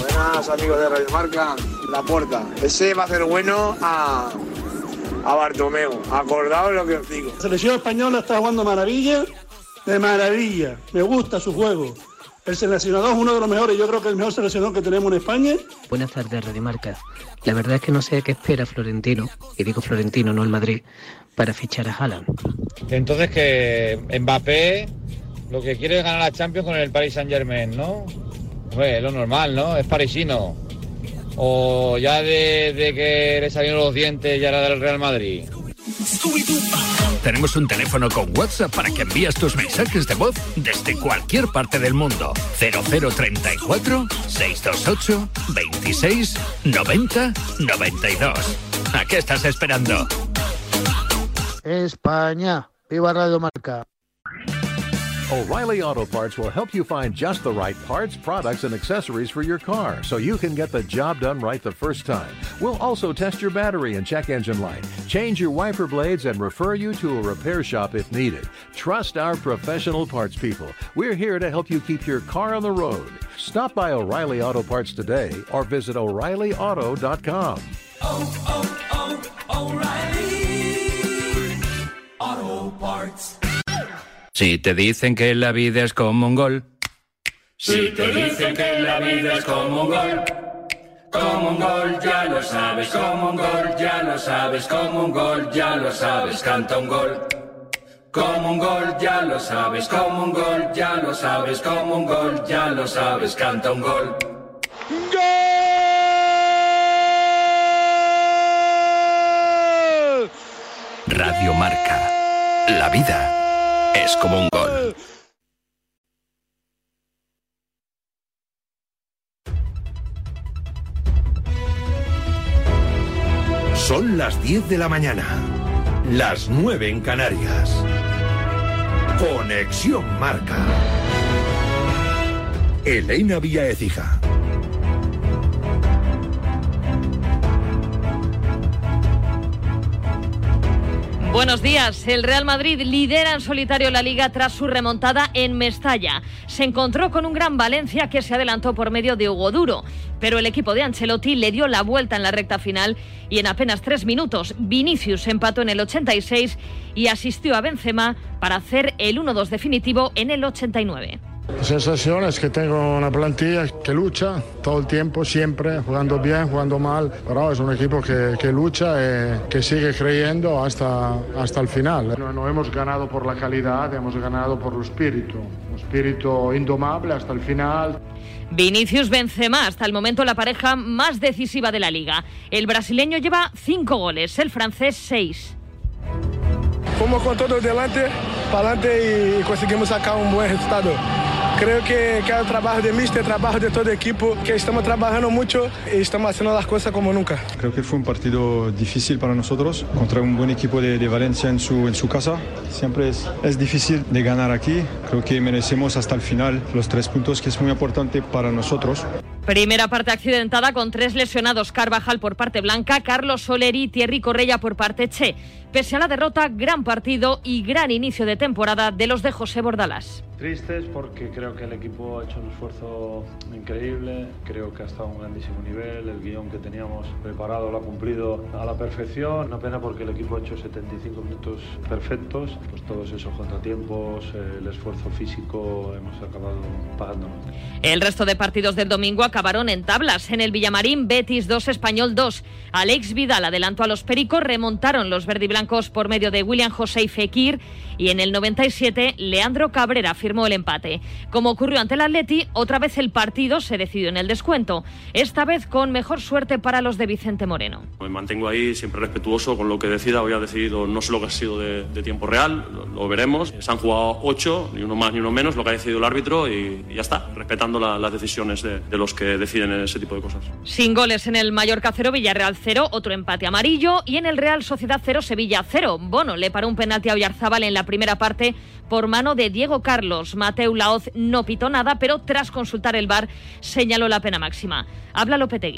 Buenas, amigos de Radio Marca. La Porta. Ese va a hacer bueno a Bartomeu. Acordaos lo que os digo. La selección española está jugando de maravilla. Me gusta su juego. El seleccionador es uno de los mejores, yo creo que el mejor seleccionador que tenemos en España. Buenas tardes, Radio Marca. La verdad es que no sé qué espera Florentino, y digo Florentino, no el Madrid, para fichar a Haaland. Entonces que Mbappé lo que quiere es ganar la Champions con el Paris Saint-Germain, ¿no? Pues lo normal, ¿no? Es parisino. O ya de que le salieron los dientes ya era del Real Madrid. Tenemos un teléfono con WhatsApp para que envíes tus mensajes de voz desde cualquier parte del mundo. 0034 628 26 90 92. ¿A qué estás esperando? España, viva Radio Marca. O'Reilly Auto Parts will help you find just the right parts, products, and accessories for your car, so you can get the job done right the first time. We'll also test your battery and check engine light, change your wiper blades, and refer you to a repair shop if needed. Trust our professional parts people. We're here to help you keep your car on the road. Stop by O'Reilly Auto Parts today or visit O'ReillyAuto.com. O'Reilly Auto Parts. Si te dicen que la vida es como un gol. Si te dicen que la vida es como un gol ya lo sabes, como un gol ya lo sabes, como un gol ya lo sabes, canta un gol. Como un gol ya lo sabes, como un gol ya lo sabes, como un gol ya lo sabes, canta un gol. ¡Gol! Radio Marca. La vida es como un gol. Son las 10 de la mañana. Las 9 en Canarias. Conexión Marca. Elena Vía Écija. Buenos días. El Real Madrid lidera en solitario la Liga tras su remontada en Mestalla. Se encontró con un gran Valencia que se adelantó por medio de Hugo Duro, pero el equipo de Ancelotti le dio la vuelta en la recta final y en apenas 3 minutos Vinicius empató en el 86 y asistió a Benzema para hacer el 1-2 definitivo en el 89. La sensación es que tengo una plantilla que lucha todo el tiempo, siempre, jugando bien, jugando mal, pero es un equipo que lucha y que sigue creyendo hasta el final. No hemos ganado por la calidad, hemos ganado por el espíritu, un espíritu indomable hasta el final. Vinicius Benzema, hasta el momento la pareja más decisiva de la Liga. El brasileño lleva 5 goles, el francés 6. Fuimos con todo delante, para adelante y conseguimos sacar un buen resultado. Creo que es el trabajo de míster, el trabajo de todo el equipo, que estamos trabajando mucho y estamos haciendo las cosas como nunca. Creo que fue un partido difícil para nosotros, contra un buen equipo de Valencia en su casa. Siempre es difícil de ganar aquí. Creo que merecemos hasta el final los 3 puntos, que es muy importante para nosotros. Primera parte accidentada con 3 lesionados: Carvajal por parte blanca, Carlos Soler y Thierry Correia por parte che. Pese a la derrota, gran partido y gran inicio de temporada de los de José Bordalás. Tristes porque creo que el equipo ha hecho un esfuerzo increíble, creo que ha estado a un grandísimo nivel, el guión que teníamos preparado lo ha cumplido a la perfección. Una pena porque el equipo ha hecho 75 minutos perfectos, pues todos esos contratiempos, el esfuerzo físico, hemos acabado pagándonos. El resto de partidos del domingo acabaron en tablas. En el Villamarín, Betis 2, Español 2. Alex Vidal adelantó a los pericos, remontaron los verdiblancos por medio de William José y Fekir, y en el 97 Leandro Cabrera firmó el empate. Como ocurrió ante el Atleti, otra vez el partido se decidió en el descuento, esta vez con mejor suerte para los de Vicente Moreno. Me mantengo ahí siempre respetuoso con lo que decida. Hoy ha decidido, no sé lo que ha sido de tiempo real, lo veremos. Se han jugado 8, ni uno más ni uno menos, lo que ha decidido el árbitro, y ya está, respetando las decisiones de los que deciden ese tipo de cosas. Sin goles en el Mallorca 0, Villarreal 0, otro empate amarillo, y en el Real Sociedad 0, Sevilla 0. Bono le paró un penalti a Oyarzábal en la primera parte por mano de Diego Carlos. Mateu Laoz no pitó nada, pero tras consultar el VAR señaló la pena máxima. Habla Lopetegui.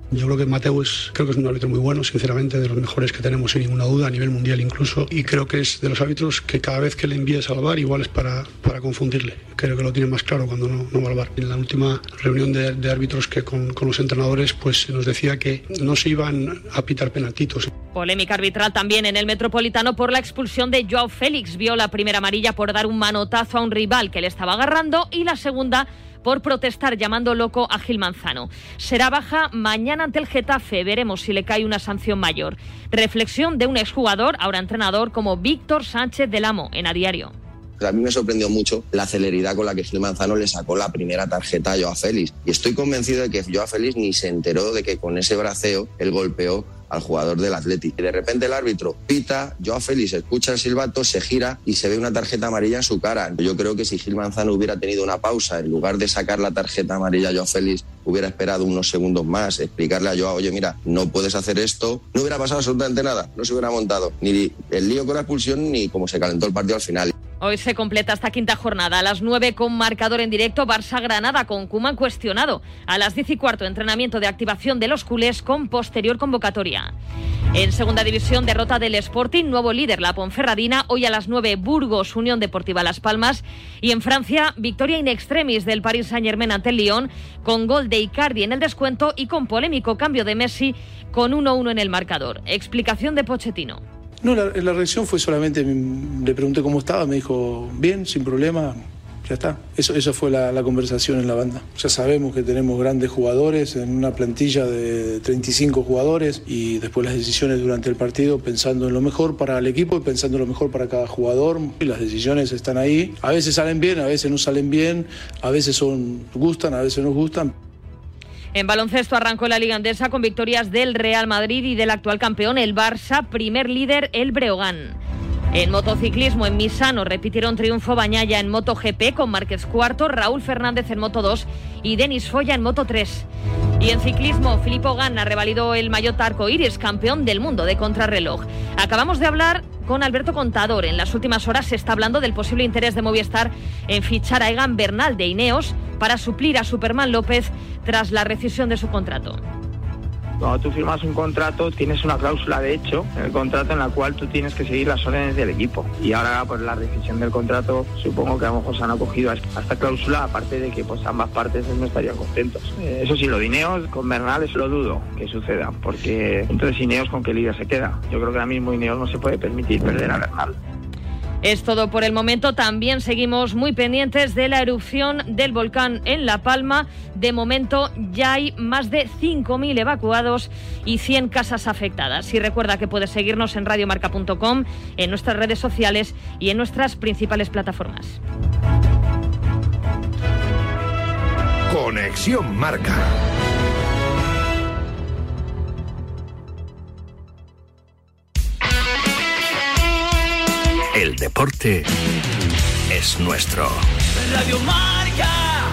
Yo creo que Mateu creo que es un árbitro muy bueno, sinceramente, de los mejores que tenemos sin ninguna duda, a nivel mundial incluso, y creo que es de los árbitros que cada vez que le envíes al VAR igual es para confundirle. Creo que lo tiene más claro cuando no va al VAR. En la última reunión de árbitros que con los entrenadores pues nos decía que no se iban a pitar penaltitos. Polémica arbitral también en el Metropolitano por la expulsión de Joao Félix. Vio la primera amarilla por dar un manotazo a un rival que le estaba agarrando y la segunda por protestar llamando loco a Gil Manzano. Será baja mañana ante el Getafe. Veremos si le cae una sanción mayor. Reflexión de un exjugador, ahora entrenador, como Víctor Sánchez del Amo, en A Diario. A mí me sorprendió mucho la celeridad con la que Gil Manzano le sacó la primera tarjeta a Joao Félix. Y estoy convencido de que Joao Félix ni se enteró de que con ese braceo él golpeó al jugador del Athletic. Y de repente el árbitro pita, Joao Félix escucha el silbato, se gira y se ve una tarjeta amarilla en su cara. Yo creo que si Gil Manzano hubiera tenido una pausa, en lugar de sacar la tarjeta amarilla a Joao Félix, hubiera esperado unos segundos más, explicarle a Joao, oye, mira, no puedes hacer esto, no hubiera pasado absolutamente nada, no se hubiera montado ni el lío con la expulsión ni cómo se calentó el partido al final. Hoy se completa esta quinta jornada. A las 9 con marcador en directo, Barça-Granada con Koeman cuestionado. A las 10:15, entrenamiento de activación de los culés con posterior convocatoria. En segunda división, derrota del Sporting, nuevo líder la Ponferradina. Hoy a las 9, Burgos, Unión Deportiva Las Palmas. Y en Francia, victoria in extremis del Paris Saint-Germain ante el Lyon, con gol de Icardi en el descuento y con polémico cambio de Messi con 1-1 en el marcador. Explicación de Pochettino. No, la reacción fue solamente, le pregunté cómo estaba, me dijo, bien, sin problema, ya está. Eso fue la conversación en la banda. Ya sabemos que tenemos grandes jugadores en una plantilla de 35 jugadores y después las decisiones durante el partido pensando en lo mejor para el equipo y pensando en lo mejor para cada jugador. Y las decisiones están ahí. A veces salen bien, a veces no salen bien, a veces gustan, a veces no gustan. En baloncesto arrancó la Liga Endesa con victorias del Real Madrid y del actual campeón, el Barça, primer líder, el Breogán. En motociclismo, en Misano, repitieron triunfo Bañaya en MotoGP con Márquez cuarto, Raúl Fernández en Moto 2 y Denis Foya en Moto 3. Y en ciclismo, Filippo Ganna revalidó el maillot arcoíris, campeón del mundo de contrarreloj. Acabamos de hablar con Alberto Contador. En las últimas horas se está hablando del posible interés de Movistar en fichar a Egan Bernal de Ineos para suplir a Superman López tras la rescisión de su contrato. Cuando tú firmas un contrato tienes una cláusula de hecho en el contrato en la cual tú tienes que seguir las órdenes del equipo y ahora por la rescisión del contrato supongo que a lo mejor se han acogido a esta cláusula, aparte de que pues ambas partes no estarían contentos. Eso sí, lo de Ineos con Bernal eso lo dudo que suceda, porque entonces Ineos con qué líder se queda. Yo creo que ahora mismo Ineos no se puede permitir perder a Bernal. Es todo por el momento. También seguimos muy pendientes de la erupción del volcán en La Palma. De momento ya hay más de 5.000 evacuados y 100 casas afectadas. Y recuerda que puedes seguirnos en radiomarca.com, en nuestras redes sociales y en nuestras principales plataformas. Conexión Marca. El deporte es nuestro. Radio Marca.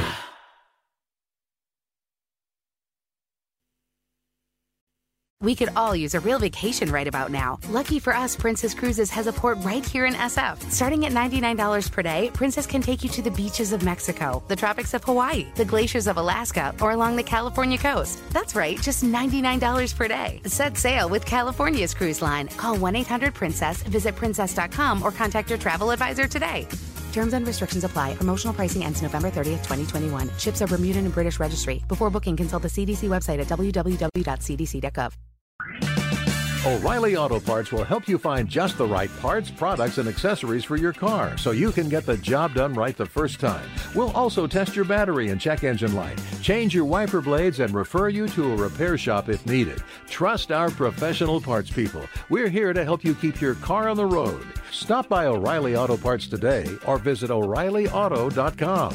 We could all use a real vacation right about now. Lucky for us, Princess Cruises has a port right here in SF. Starting at $99 per day, Princess can take you to the beaches of Mexico, the tropics of Hawaii, the glaciers of Alaska, or along the California coast. That's right, just $99 per day. Set sail with California's cruise line. Call 1-800-PRINCESS, visit princess.com, or contact your travel advisor today. Terms and restrictions apply. Promotional pricing ends November 30th, 2021. Ships are Bermudan and British registry. Before booking, consult the CDC website at www.cdc.gov. O'Reilly Auto Parts will help you find just the right parts, products, and accessories for your car so you can get the job done right the first time. We'll also test your battery and check engine light, change your wiper blades, and refer you to a repair shop if needed. Trust our professional parts people. We're here to help you keep your car on the road. Stop by O'Reilly Auto Parts today or visit O'ReillyAuto.com.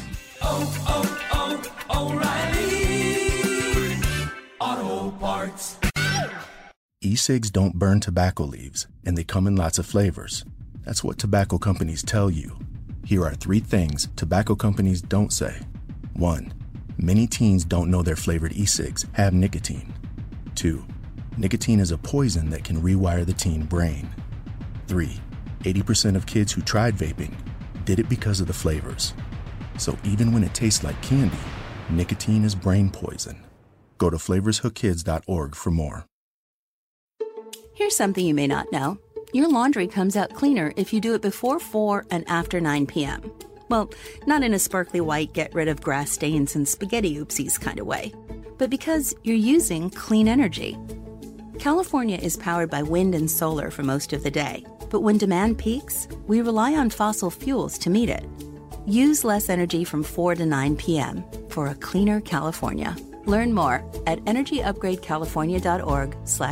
O'Reilly Auto Parts. E-cigs don't burn tobacco leaves, and they come in lots of flavors. That's what tobacco companies tell you. Here are 3 things tobacco companies don't say. 1. Many teens don't know their flavored e-cigs have nicotine. 2. Nicotine is a poison that can rewire the teen brain. 3. 80% of kids who tried vaping did it because of the flavors. So even when it tastes like candy, nicotine is brain poison. Go to flavorshookkids.org for more. Here's something you may not know. Your laundry comes out cleaner if you do it before 4 and after 9 p.m. Well, not in a sparkly white, get rid of grass stains and spaghetti oopsies kind of way, but because you're using clean energy. California is powered by wind and solar for most of the day, but when demand peaks, we rely on fossil fuels to meet it. Use less energy from 4 to 9 p.m. for a cleaner California. Learn more at energyupgradecalifornia.org/.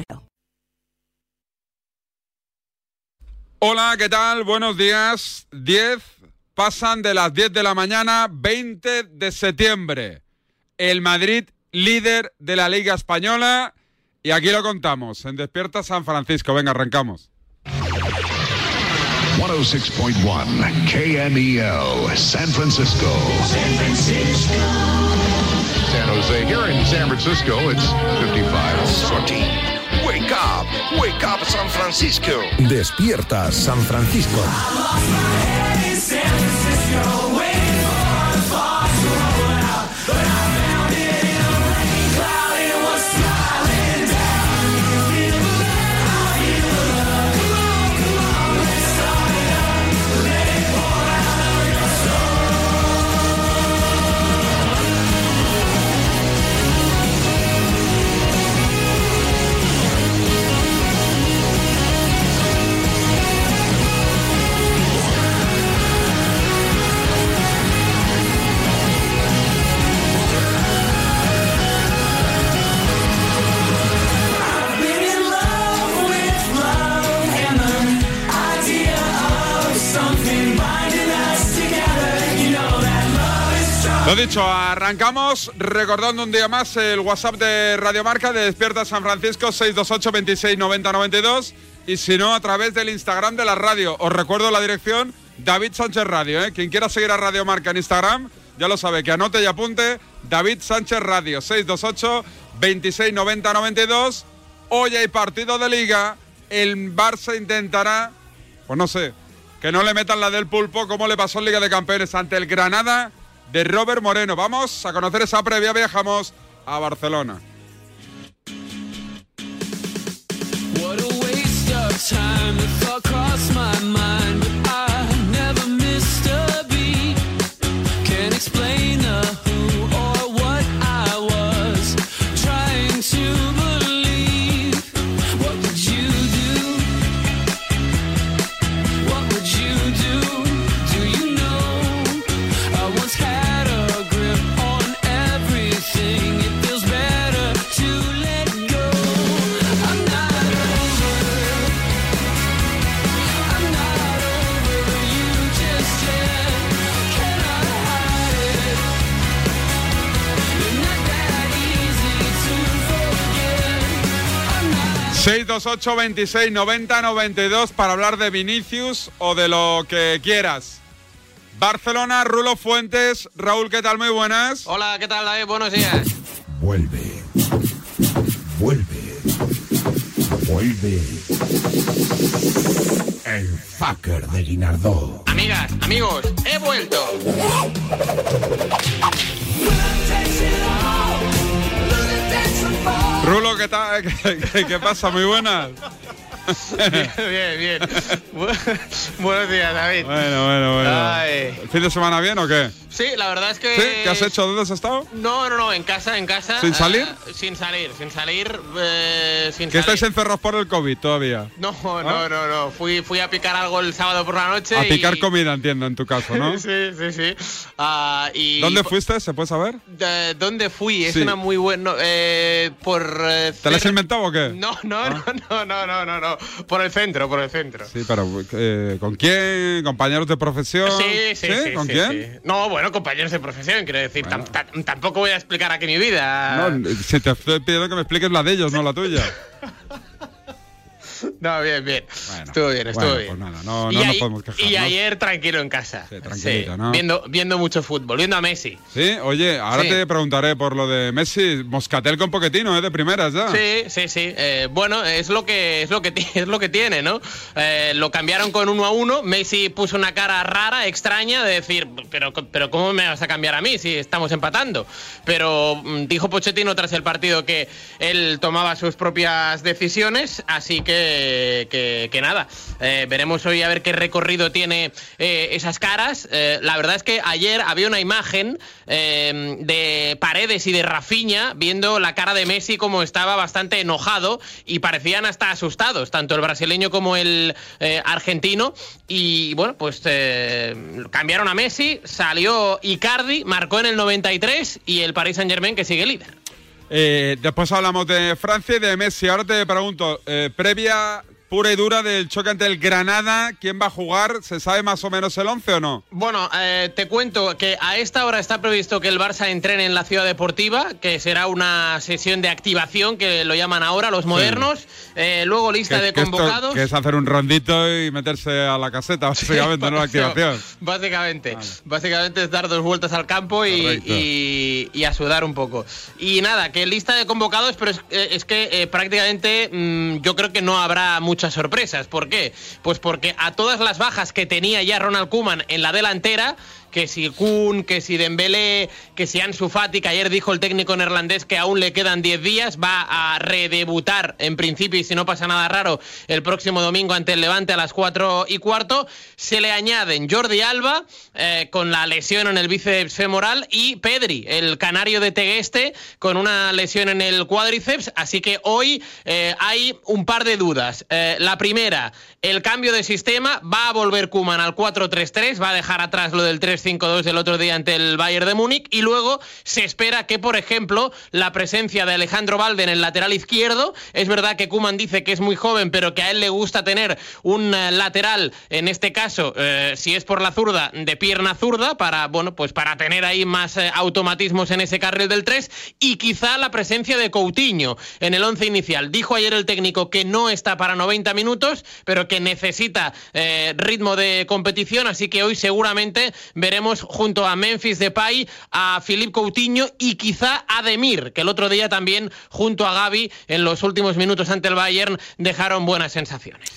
Hola, ¿qué tal? Buenos días. 10 pasan de las 10 de la mañana, 20 de septiembre. El Madrid líder de la Liga Española y aquí lo contamos en Despierta San Francisco. Venga, arrancamos. 106.1 KMEL, San Francisco. San Jose. Here in San Francisco, it's 55-14. Wake up San Francisco. Despierta San Francisco. Lo dicho, arrancamos recordando un día más el WhatsApp de Radio Marca de Despierta San Francisco, 628 26 90 92, y si no, a través del Instagram de la radio. Os recuerdo la dirección, David Sánchez Radio, ¿eh? Quien quiera seguir a Radio Marca en Instagram, ya lo sabe, que anote y apunte, David Sánchez Radio, 628 26 90 92. Hoy hay partido de Liga, el Barça intentará, pues no sé, que no le metan la del pulpo como le pasó en Liga de Campeones ante el Granada de Robert Moreno. Vamos a conocer esa previa, viajamos a Barcelona. What a waste of time, the thought crossed my mind, but I never missed a beat. Can't explain the who or what I was trying to believe. What would you do? What would you do? Do you know? I once had a grip on everything. It feels better to let go. I'm not over you just yet. Cannot hide it. You're not that easy to forget. I'm not 628 26 90 92 para hablar de Vinicius o de lo que quieras. Barcelona, Rulo Fuentes. Raúl, ¿qué tal? Muy buenas. Hola, ¿qué tal, David? Buenos días. Vuelve. El fucker de Guinardó. Amigas, amigos, he vuelto. Rulo, ¿qué tal? ¿Qué pasa? Muy buenas. Bien. Buenos días, David. Bueno. Ay. ¿El fin de semana bien o qué? Sí, la verdad es que... ¿Sí? ¿Qué has hecho? ¿Dónde has estado? No, en casa. ¿Sin salir? Sin salir. ¿Que estáis encerrados por el COVID todavía? No. Fui a picar algo el sábado por la noche. A picar comida, entiendo, en tu caso, ¿no? Sí. ¿Dónde fuiste? ¿Se puede saber? ¿Dónde fui? Es Sí. una muy buena... ¿Te ¿Te la has inventado o qué? No. Por el centro. Sí, pero ¿con quién? ¿Compañeros de profesión? Sí. ¿Con quién? Sí. No, bueno, compañeros de profesión, quiero decir. Bueno. Tampoco voy a explicar aquí mi vida. No, si te estoy pidiendo que me expliques la de ellos, no la tuya. No, bien. Bueno, estuvo bien. Pues nada, no nos podemos quejar. Y ayer tranquilo en casa. Sí, tranquilito, ¿no? Viendo mucho fútbol, viendo a Messi. Sí, oye, ahora te preguntaré por lo de Messi. Moscatel con Pochettino, de primeras ya. Sí. Bueno, es lo que tiene, ¿no? Lo cambiaron con 1-1. Messi puso una cara rara, extraña, de decir, pero ¿cómo me vas a cambiar a mí si estamos empatando? Pero dijo Pochettino tras el partido que él tomaba sus propias decisiones, así que nada, veremos hoy a ver qué recorrido tiene esas caras. La verdad es que ayer había una imagen de Paredes y de Rafinha viendo la cara de Messi como estaba bastante enojado y parecían hasta asustados, tanto el brasileño como el argentino, y bueno, pues cambiaron a Messi, salió Icardi, marcó en el 93 y el Paris Saint-Germain que sigue líder. Después hablamos de Francia y de Messi. Ahora te pregunto, previa pura y dura del choque ante el Granada, ¿quién va a jugar? ¿Se sabe más o menos el 11 o no? Bueno, te cuento que a esta hora está previsto que el Barça entrene en la Ciudad Deportiva, que será una sesión de activación, que lo llaman ahora los modernos. Sí. Luego lista de convocados. Que es hacer un rondito y meterse a la caseta, básicamente, ¿no? La activación. Básicamente es dar 2 vueltas al campo y a sudar un poco. Y nada, que lista de convocados, pero es que prácticamente yo creo que no habrá muchas sorpresas. ¿Por qué? Pues porque a todas las bajas que tenía ya Ronald Koeman en la delantera, que si Kun, que si Dembélé, que si Ansu Fati, que ayer dijo el técnico neerlandés que aún le quedan 10 días, va a redebutar en principio, y si no pasa nada raro, el próximo domingo ante el Levante a las 4:15. Se le añaden Jordi Alba, con la lesión en el bíceps femoral, y Pedri, el canario de Tegueste, con una lesión en el cuádriceps. Así que hoy hay un par de dudas. La primera, el cambio de sistema. Va a volver Koeman al 4-3-3, va a dejar atrás lo del 3-5-2 del otro día ante el Bayern de Múnich, y luego se espera que, por ejemplo, la presencia de Alejandro Balde en el lateral izquierdo. Es verdad que Koeman dice que es muy joven, pero que a él le gusta tener un lateral, en este caso, si es por la zurda, de pierna zurda, para tener ahí más automatismos en ese carril del 3, y quizá la presencia de Coutinho en el 11 inicial. Dijo ayer el técnico que no está para 90 minutos, pero que necesita ritmo de competición, así que hoy seguramente veremos junto a Memphis Depay a Philippe Coutinho y quizá a Demir, que el otro día también junto a Gavi en los últimos minutos ante el Bayern dejaron buenas sensaciones.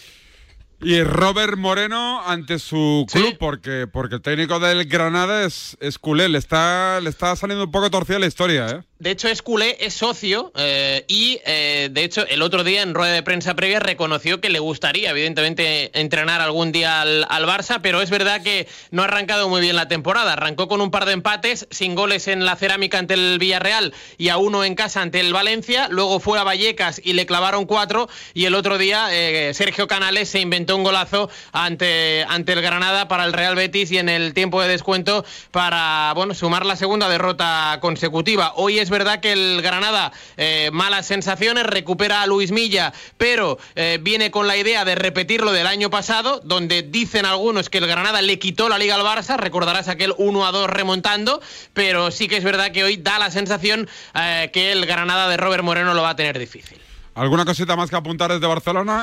Y Robert Moreno ante su club, porque el técnico del Granada es culé, le está saliendo un poco torcida la historia, ¿eh? De hecho es culé, es socio, y de hecho el otro día en rueda de prensa previa reconoció que le gustaría evidentemente entrenar algún día al Barça, pero es verdad que no ha arrancado muy bien la temporada. Arrancó con un par de empates, sin goles en la Cerámica ante el Villarreal y a 1 en casa ante el Valencia. Luego fue a Vallecas y le clavaron 4, y el otro día Sergio Canales se inventó un golazo ante el Granada para el Real Betis, y en el tiempo de descuento para sumar la segunda derrota consecutiva. Hoy es verdad que el Granada, malas sensaciones, recupera a Luis Milla, pero viene con la idea de repetir lo del año pasado, donde dicen algunos que el Granada le quitó la liga al Barça. Recordarás aquel 1-2 remontando, pero sí que es verdad que hoy da la sensación que el Granada de Robert Moreno lo va a tener difícil. ¿Alguna cosita más que apuntar desde Barcelona?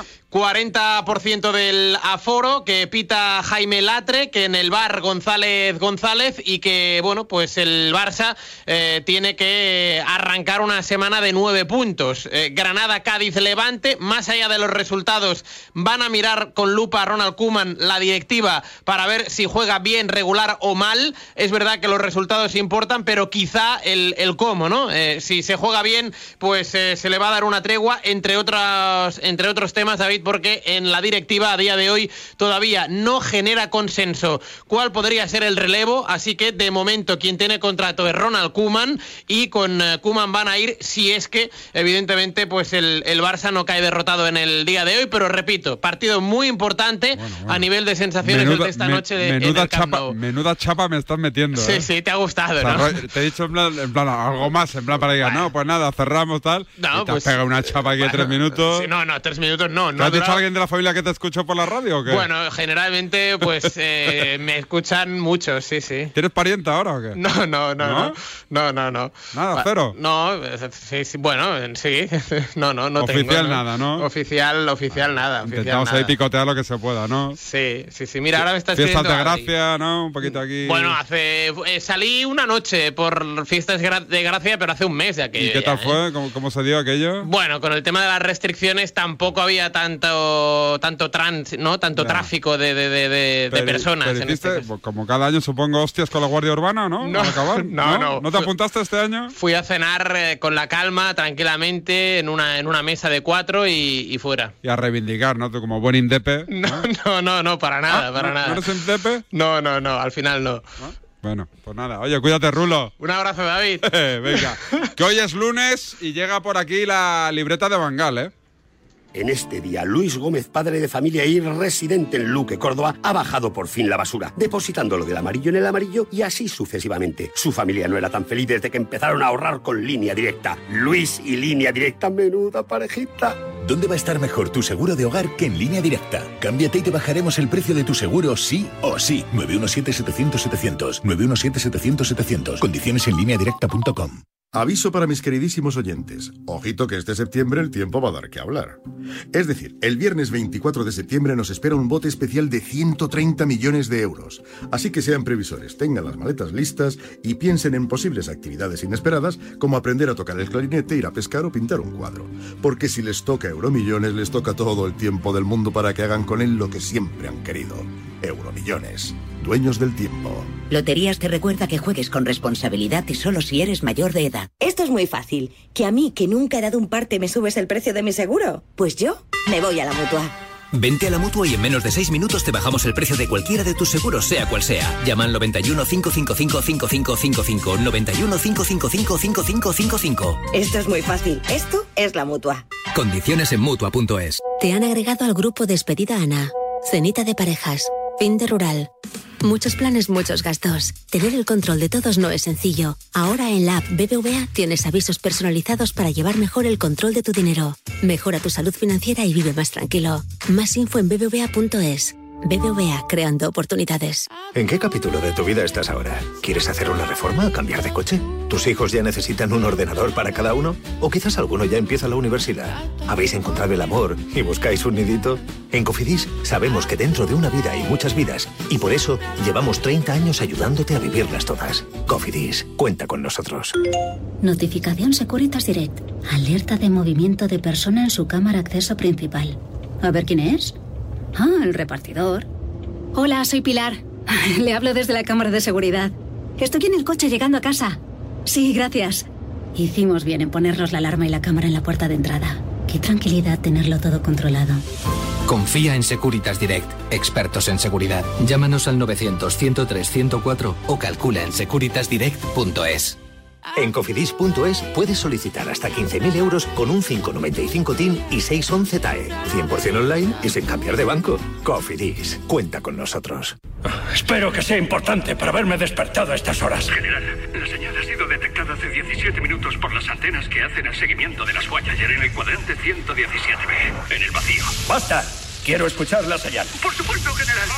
40% del aforo que pita Jaime Latre, que en el VAR González, y que, pues el Barça tiene que arrancar una semana de 9 puntos. Granada, Cádiz, Levante. Más allá de los resultados, van a mirar con lupa a Ronald Koeman, la directiva, para ver si juega bien, regular o mal. Es verdad que los resultados importan, pero quizá el cómo, ¿no? Si se juega bien, pues se le va a dar una tregua, entre otros temas, David, porque en la directiva a día de hoy todavía no genera consenso cuál podría ser el relevo, así que de momento quien tiene contrato es Ronald Koeman, y con Koeman van a ir si es que evidentemente pues el Barça no cae derrotado en el día de hoy. Pero repito, partido muy importante a nivel de sensaciones de esta noche menuda chapa me estás metiendo. Sí, te ha gustado, ¿no? Te he dicho en plan algo más, en plan para diga, no, pues nada, cerramos tal, y te has pegado una chapa aquí de 3 minutos. Sí, no, 3 minutos no. Te dicho a alguien de la familia que te escuchó por la radio o qué? Bueno, generalmente pues me escuchan muchos, sí. ¿Tienes pariente ahora o qué? No. ¿No? Nada, cero. No, sí, bueno, sí. No oficial tengo. Nada, ¿no? Oficial nada. Intentamos ahí picotear lo que se pueda, ¿no? Sí. Mira, ahora me estás Fiestas pidiendo de Gracia, ¿no? Un poquito aquí. Bueno, salí una noche por Fiestas de Gracia, pero hace un mes de aquello. ¿Y qué tal fue? ¿Cómo se dio aquello? Bueno, con el tema de las restricciones tampoco había tanto tráfico de personas. Pero hiciste, como cada año supongo, hostias con la Guardia Urbana, ¿no? No, ¿Al acabar? no. ¿No te apuntaste este año? Fui a cenar con la calma, tranquilamente, en una mesa de 4 y fuera. Y a reivindicar, ¿no? Tú como buen indepe. No, para nada, para nada. ¿No eres indepe? No, al final no. Bueno, pues nada. Oye, cuídate, Rulo. Un abrazo, David. Venga, que hoy es lunes y llega por aquí la libreta de Bangal, ¿eh? En este día, Luis Gómez, padre de familia y residente en Luque, Córdoba, ha bajado por fin la basura, depositándolo del amarillo en el amarillo y así sucesivamente. Su familia no era tan feliz desde que empezaron a ahorrar con Línea Directa. Luis y Línea Directa, menuda parejita. ¿Dónde va a estar mejor tu seguro de hogar que en Línea Directa? Cámbiate y te bajaremos el precio de tu seguro sí o sí. 917-700-700. 917-700-700. Condiciones en lineadirecta.com. Aviso para mis queridísimos oyentes. Ojito que este septiembre el tiempo va a dar que hablar. Es decir, el viernes 24 de septiembre nos espera un bote especial de 130 millones de euros. Así que sean previsores, tengan las maletas listas y piensen en posibles actividades inesperadas como aprender a tocar el clarinete, ir a pescar o pintar un cuadro. Porque si les toca Euromillones, les toca todo el tiempo del mundo para que hagan con él lo que siempre han querido. Euromillones. Dueños del tiempo. Loterías te recuerda que juegues con responsabilidad y solo si eres mayor de edad. Esto es muy fácil. ¿Que a mí, que nunca he dado un parte, me subes el precio de mi seguro? Pues yo me voy a la Mutua. Vente a la Mutua y en menos de 6 minutos te bajamos el precio de cualquiera de tus seguros, sea cual sea. Llama al 91 555 5555. 91 555 5555. Esto es muy fácil. Esto es la Mutua. Condiciones en Mutua.es. Te han agregado al grupo Despedida Ana, cenita de parejas, fin de rural. Muchos planes, muchos gastos. Tener el control de todos no es sencillo. Ahora en la app BBVA tienes avisos personalizados para llevar mejor el control de tu dinero. Mejora tu salud financiera y vive más tranquilo. Más info en bbva.es. BBVA, creando oportunidades. ¿En qué capítulo de tu vida estás ahora? ¿Quieres hacer una reforma o cambiar de coche? ¿Tus hijos ya necesitan un ordenador para cada uno? ¿O quizás alguno ya empieza la universidad? ¿Habéis encontrado el amor y buscáis un nidito? En Cofidis sabemos que dentro de una vida hay muchas vidas y por eso llevamos 30 años ayudándote a vivirlas todas. Cofidis, cuenta con nosotros. Notificación Securitas Direct. Alerta de movimiento de persona en su cámara acceso principal. A ver quién es. Ah, el repartidor. Hola, soy Pilar. Le hablo desde la cámara de seguridad. Estoy en el coche llegando a casa. Sí, gracias. Hicimos bien en ponernos la alarma y la cámara en la puerta de entrada. Qué tranquilidad tenerlo todo controlado. Confía en Securitas Direct, expertos en seguridad. Llámanos al 900-103-104 o calcula en securitasdirect.es. En Cofidis.es puedes solicitar hasta 15.000 euros con un 595 TIN y 611 TAE. 100% online y sin cambiar de banco. Cofidis, cuenta con nosotros. Espero que sea importante para haberme despertado a estas horas. General, la señal ha sido detectada hace 17 minutos por las antenas que hacen el seguimiento de las Voyager en el cuadrante 117B, en el vacío. ¡Basta! Quiero escuchar la señal. Por supuesto, general.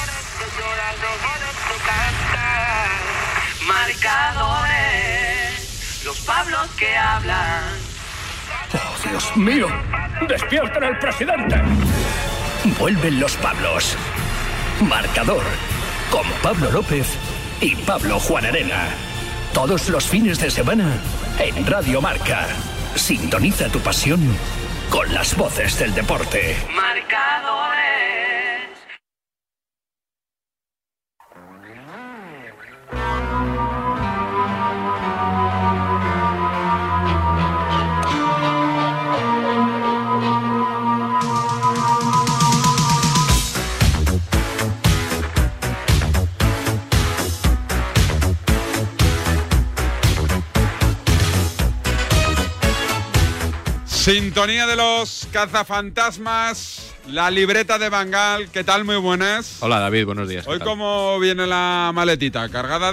Marcadores, los Pablos que hablan. ¡Oh, Dios mío! ¡Despierten al presidente! Vuelven los Pablos. Marcador, con Pablo López y Pablo Juan Arena. Todos los fines de semana en Radio Marca. Sintoniza tu pasión con las voces del deporte. Marcadores. Sintonía de los cazafantasmas, La libreta de Bangal, ¿qué tal? Muy buenas. Hola David, buenos días. Hoy cómo viene la maletita, cargada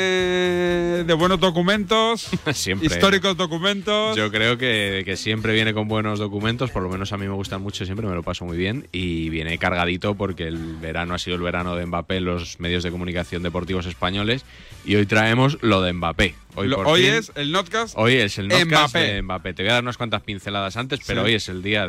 de buenos documentos, siempre. Históricos documentos. Yo creo que siempre viene con buenos documentos, por lo menos a mí me gustan mucho, siempre me lo paso muy bien y viene cargadito porque el verano ha sido el verano de Mbappé en los medios de comunicación deportivos españoles y hoy traemos lo de Mbappé. Hoy es el notcast. Hoy es el notcast de Mbappé. Te voy a dar unas cuantas pinceladas antes, pero hoy es el día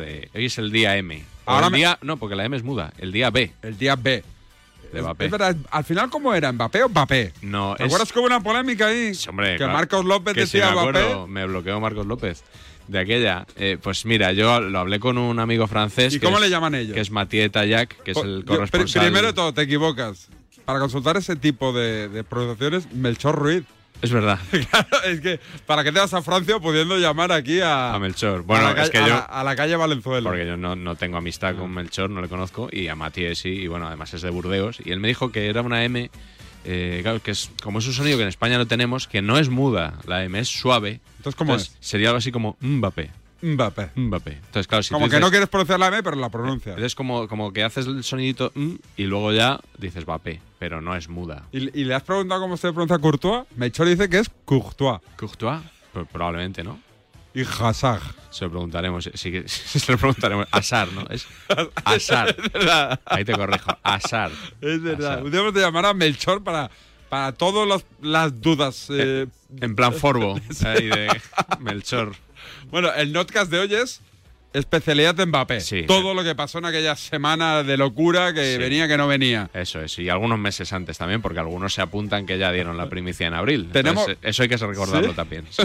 M. No, porque la M es muda. El día B. El día B. De Mbappé. Es verdad, al final, ¿cómo era? ¿Mbappé o Mbappé? No, ¿Te acuerdas que hubo una polémica ahí? Sí, hombre, que claro, Marcos López que decía sí, me Mbappé. acuerdo, me bloqueó Marcos López de aquella. Pues mira, yo lo hablé con un amigo francés. ¿Y cómo le llaman ellos? Que es Mathieu Tallac, que es el corresponsal. Primero de todo, te equivocas. Para consultar ese tipo de pronunciaciones, Melchor Ruiz. Es verdad. Claro, es que ¿para qué te vas a Francia pudiendo llamar aquí a Melchor? Bueno, es que a la calle Valenzuela. Porque yo no tengo amistad con Melchor, no le conozco, y a Mathieu sí, y bueno, además es de Burdeos. Y él me dijo que era una M, claro, que es como es un sonido que en España no tenemos, que no es muda, la M es suave. Entonces, ¿cómo es? Sería algo así como Mbappé. Entonces, claro, si como tú que dices, no quieres pronunciar la M, pero la pronuncias. Es como que haces el sonidito y luego ya dices Mbappé, pero no es muda. ¿Y le has preguntado cómo se pronuncia Courtois? Melchor dice que es Courtois. ¿Courtois? Pues probablemente, ¿no? Y Hazard. Se lo preguntaremos. Sí, se lo preguntaremos. Hazard, ¿no? Es Hazard. Es verdad. Ahí te corrijo. Hazard. Es verdad. Debemos de llamar a Melchor para todas las dudas. En plan Forbo. Ahí de Melchor. Bueno, el notcast de hoy es especialidad de Mbappé. Sí, todo lo que pasó en aquella semana de locura que venía, que no venía. Eso es, y algunos meses antes también, porque algunos se apuntan que ya dieron la primicia en abril. Tenemos... Entonces, eso hay que recordarlo también. Sí.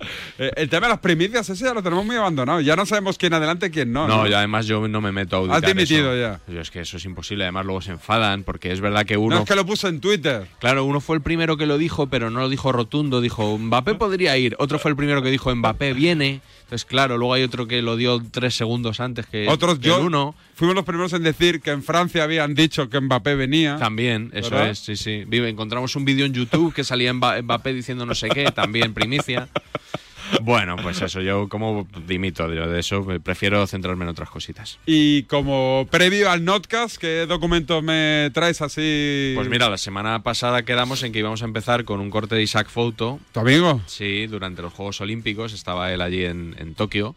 El tema de las primicias, ese ya lo tenemos muy abandonado. Ya no sabemos quién adelante, quién no. No, y además yo no me meto a auditar. Has dimitido eso. ya. Yo es que eso es imposible. Además luego se enfadan, porque es verdad que uno... No, es que lo puso en Twitter. Claro, uno fue el primero que lo dijo, pero no lo dijo rotundo. Dijo, Mbappé podría ir. Otro fue el primero que dijo, Mbappé viene. Entonces, claro, luego hay otro que lo dio 3 segundos antes que uno. Fuimos los primeros en decir que en Francia habían dicho que Mbappé venía. También, eso ¿verdad? es, sí. Encontramos un vídeo en YouTube que salía Mbappé diciendo no sé qué, también primicia. Bueno, pues eso, yo como dimito de eso, prefiero centrarme en otras cositas. Y como previo al notcast, ¿qué documentos me traes así? Pues mira, la semana pasada quedamos en que íbamos a empezar con un corte de Isaac Fouto. ¿Tu amigo? Sí, durante los Juegos Olímpicos, estaba él allí en Tokio.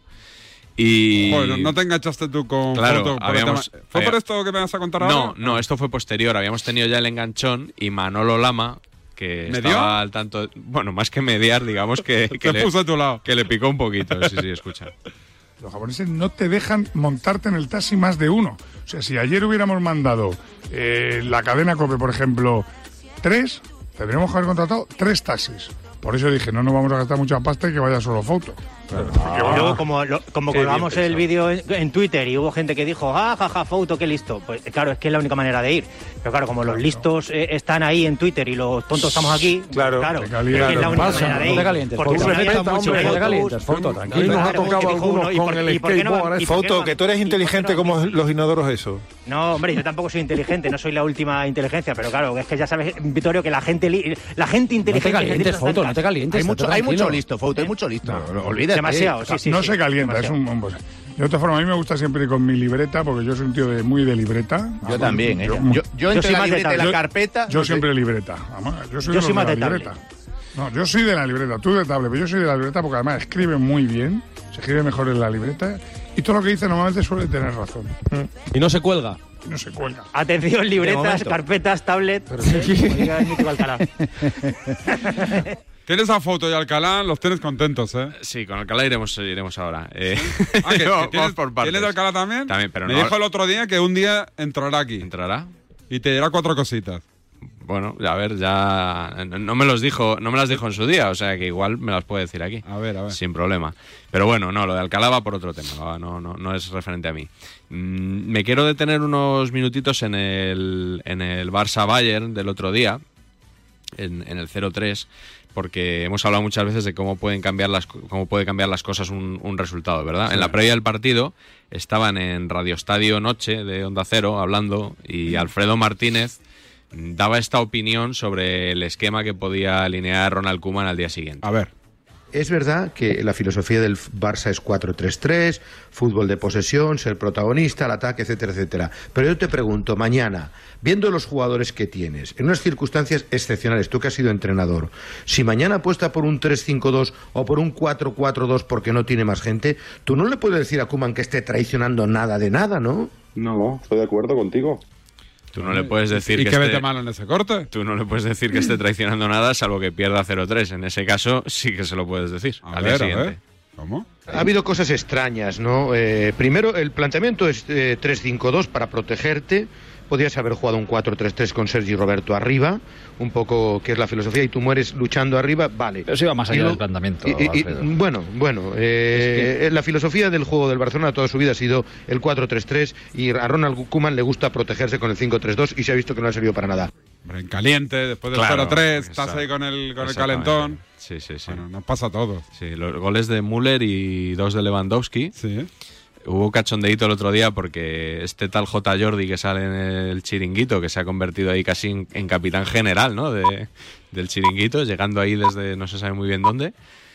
Y... Joder, ¿no te enganchaste tú con Fouto? ¿Fue por esto que me vas a contar ahora? No, esto fue posterior. Habíamos tenido ya el enganchón y Manolo Lama, que estaba al tanto, bueno, más que mediar, digamos que puso a tu lado. Que le picó un poquito. Sí, escucha. Los japoneses no te dejan montarte en el taxi más de uno. O sea, si ayer hubiéramos mandado la cadena COPE, por ejemplo, 3, tendríamos que haber contratado 3 taxis. Por eso dije, no nos vamos a gastar mucha pasta y que vaya solo Fouto. Luego, como colgamos el vídeo en Twitter y hubo gente que dijo, jaja, Fouto, qué listo. Pues claro, es que es la única manera de ir. Pero claro, como los listos están ahí en Twitter y los tontos estamos aquí, claro, es la única manera de ir. No te calientes, Fouto, tranquilo. Nos ha tocado algunos con el skateboard. Fouto, que tú eres inteligente como los inodoros eso. No, hombre, yo tampoco soy inteligente, no soy la última inteligencia, pero claro, es que ya sabes, Vittorio, que la gente inteligente... No te calientes, Fouto, no te calientes. Hay mucho listo, Fouto, hay mucho listo. Olvídate. Demasiado, sí. No se calienta, es un... De otra forma, a mí me gusta siempre ir con mi libreta, porque yo soy un tío muy de libreta. Yo también, yo entre la libreta y la carpeta... Yo siempre libreta. Yo soy más de la libreta. No, yo soy de la libreta, tú de tablet, pero yo soy de la libreta porque además escribe muy bien, se escribe mejor en la libreta y todo lo que dice normalmente suele tener razón. Y no se cuelga. No se cuelga. Atención, libretas, carpetas, tablet. Pero Tienes a Fouto y Alcalá, los tienes contentos, ¿eh? Sí, con Alcalá iremos ahora. Vamos por partes. ¿Tienes Alcalá también? También, pero me dijo el otro día que un día entrará aquí. ¿Entrará? Y te dirá 4 cositas. Bueno, a ver, ya no me las dijo en su día, o sea que igual me las puede decir aquí. A ver. Sin problema. Pero bueno, no, lo de Alcalá va por otro tema, no es referente a mí. Me quiero detener unos minutitos en el Barça-Bayern del otro día, en el 0-3, porque hemos hablado muchas veces de cómo puede cambiar las cosas un resultado, ¿verdad? Sí. En la previa del partido estaban en Radio Estadio Noche de Onda Cero hablando y Alfredo Martínez daba esta opinión sobre el esquema que podía alinear Ronald Koeman al día siguiente. A ver. es verdad que la filosofía del Barça es 4-3-3, fútbol de posesión, ser protagonista, el ataque, etcétera, etcétera. Pero yo te pregunto, mañana, viendo los jugadores que tienes, en unas circunstancias excepcionales, tú que has sido entrenador, si mañana apuesta por un 3-5-2 o por un 4-4-2 porque no tiene más gente, tú no le puedes decir a Koeman que esté traicionando nada de nada, ¿no? No, estoy de acuerdo contigo. Tú no le puedes decir ¿Y que qué vete malo en ese corte? Tú no le puedes decir que esté traicionando nada, salvo que pierda 0-3. En ese caso, sí que se lo puedes decir. Al día siguiente. ¿Cómo? Ha habido cosas extrañas, ¿no? Primero, el planteamiento es 3-5-2 para protegerte. Podrías haber jugado un 4-3-3 con Sergi Roberto arriba, un poco que es la filosofía, y tú mueres luchando arriba, vale. Pero eso iba más allá del planteamiento. Bueno, la filosofía del juego del Barcelona toda su vida ha sido el 4-3-3 y a Ronald Koeman le gusta protegerse con el 5-3-2 y se ha visto que no ha servido para nada. En caliente, después del 0-3, estás ahí con el calentón. Sí. Bueno, nos pasa todo. Sí, los goles de Müller y 2 de Lewandowski. Sí. Hubo cachondeíto el otro día porque este tal J. Jordi que sale en el Chiringuito, que se ha convertido ahí casi en capitán general, ¿no? del Chiringuito, llegando ahí desde no se sabe muy bien dónde.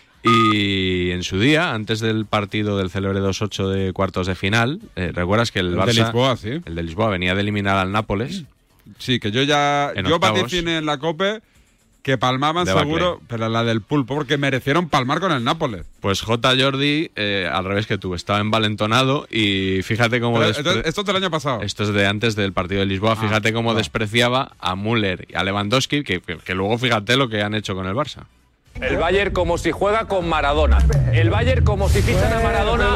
Y en su día, antes del partido del célebre 2-8 de cuartos de final, ¿recuerdas que el Barça, de Lisboa, sí. El de Lisboa venía de eliminar al Nápoles? Sí, que yo vaticiné en la COPE que palmaban de seguro, Bacle. pero la del pulpo, porque merecieron palmar con el Nápoles. Pues J. Jordi, al revés que tú, estaba envalentonado y fíjate cómo... Esto es del año pasado. Esto es de antes del partido de Lisboa. Fíjate cómo despreciaba a Müller y a Lewandowski, que luego fíjate lo que han hecho con el Barça. El Bayern como si juega con Maradona. El Bayern como si fichan a Maradona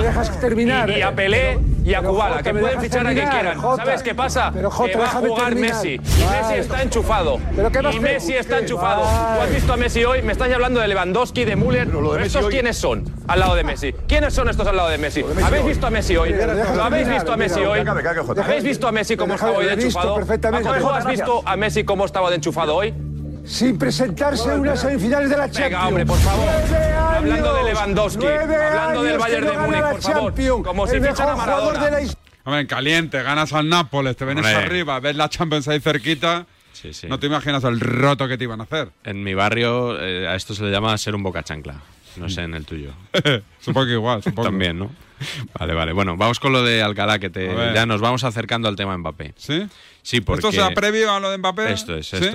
y a Pelé y a Kubala, que pueden fichar a quien quieran. ¿Sabes qué pasa? Que va a jugar Messi. Y Messi está enchufado. Y Messi está enchufado. ¿Tú has visto a Messi hoy? Me estás hablando de Lewandowski, de Müller. ¿Estos quiénes son al lado de Messi? ¿Quiénes son estos al lado de Messi? ¿Habéis visto a Messi hoy? ¿Lo habéis visto a Messi hoy? ¿Habéis visto a Messi cómo estaba hoy de enchufado? ¿Has visto a Messi cómo estaba de enchufado hoy? Sin presentarse en unas semifinales de la Champions. Venga, hombre, por favor. Hablando de Lewandowski, hablando del Bayern de Múnich, por favor. Como si fichan a Maradona. Hombre, en caliente, ganas al Nápoles, te vienes arriba, ves la Champions ahí cerquita. Sí. No te imaginas el roto que te iban a hacer. En mi barrio a esto se le llama ser un boca chancla. No sé en el tuyo. Supongo que igual, También, ¿no? Vale. Bueno, vamos con lo de Alcalá, que ya nos vamos acercando al tema Mbappé. ¿Sí? Sí, porque... ¿Esto será previo a lo de Mbappé? Este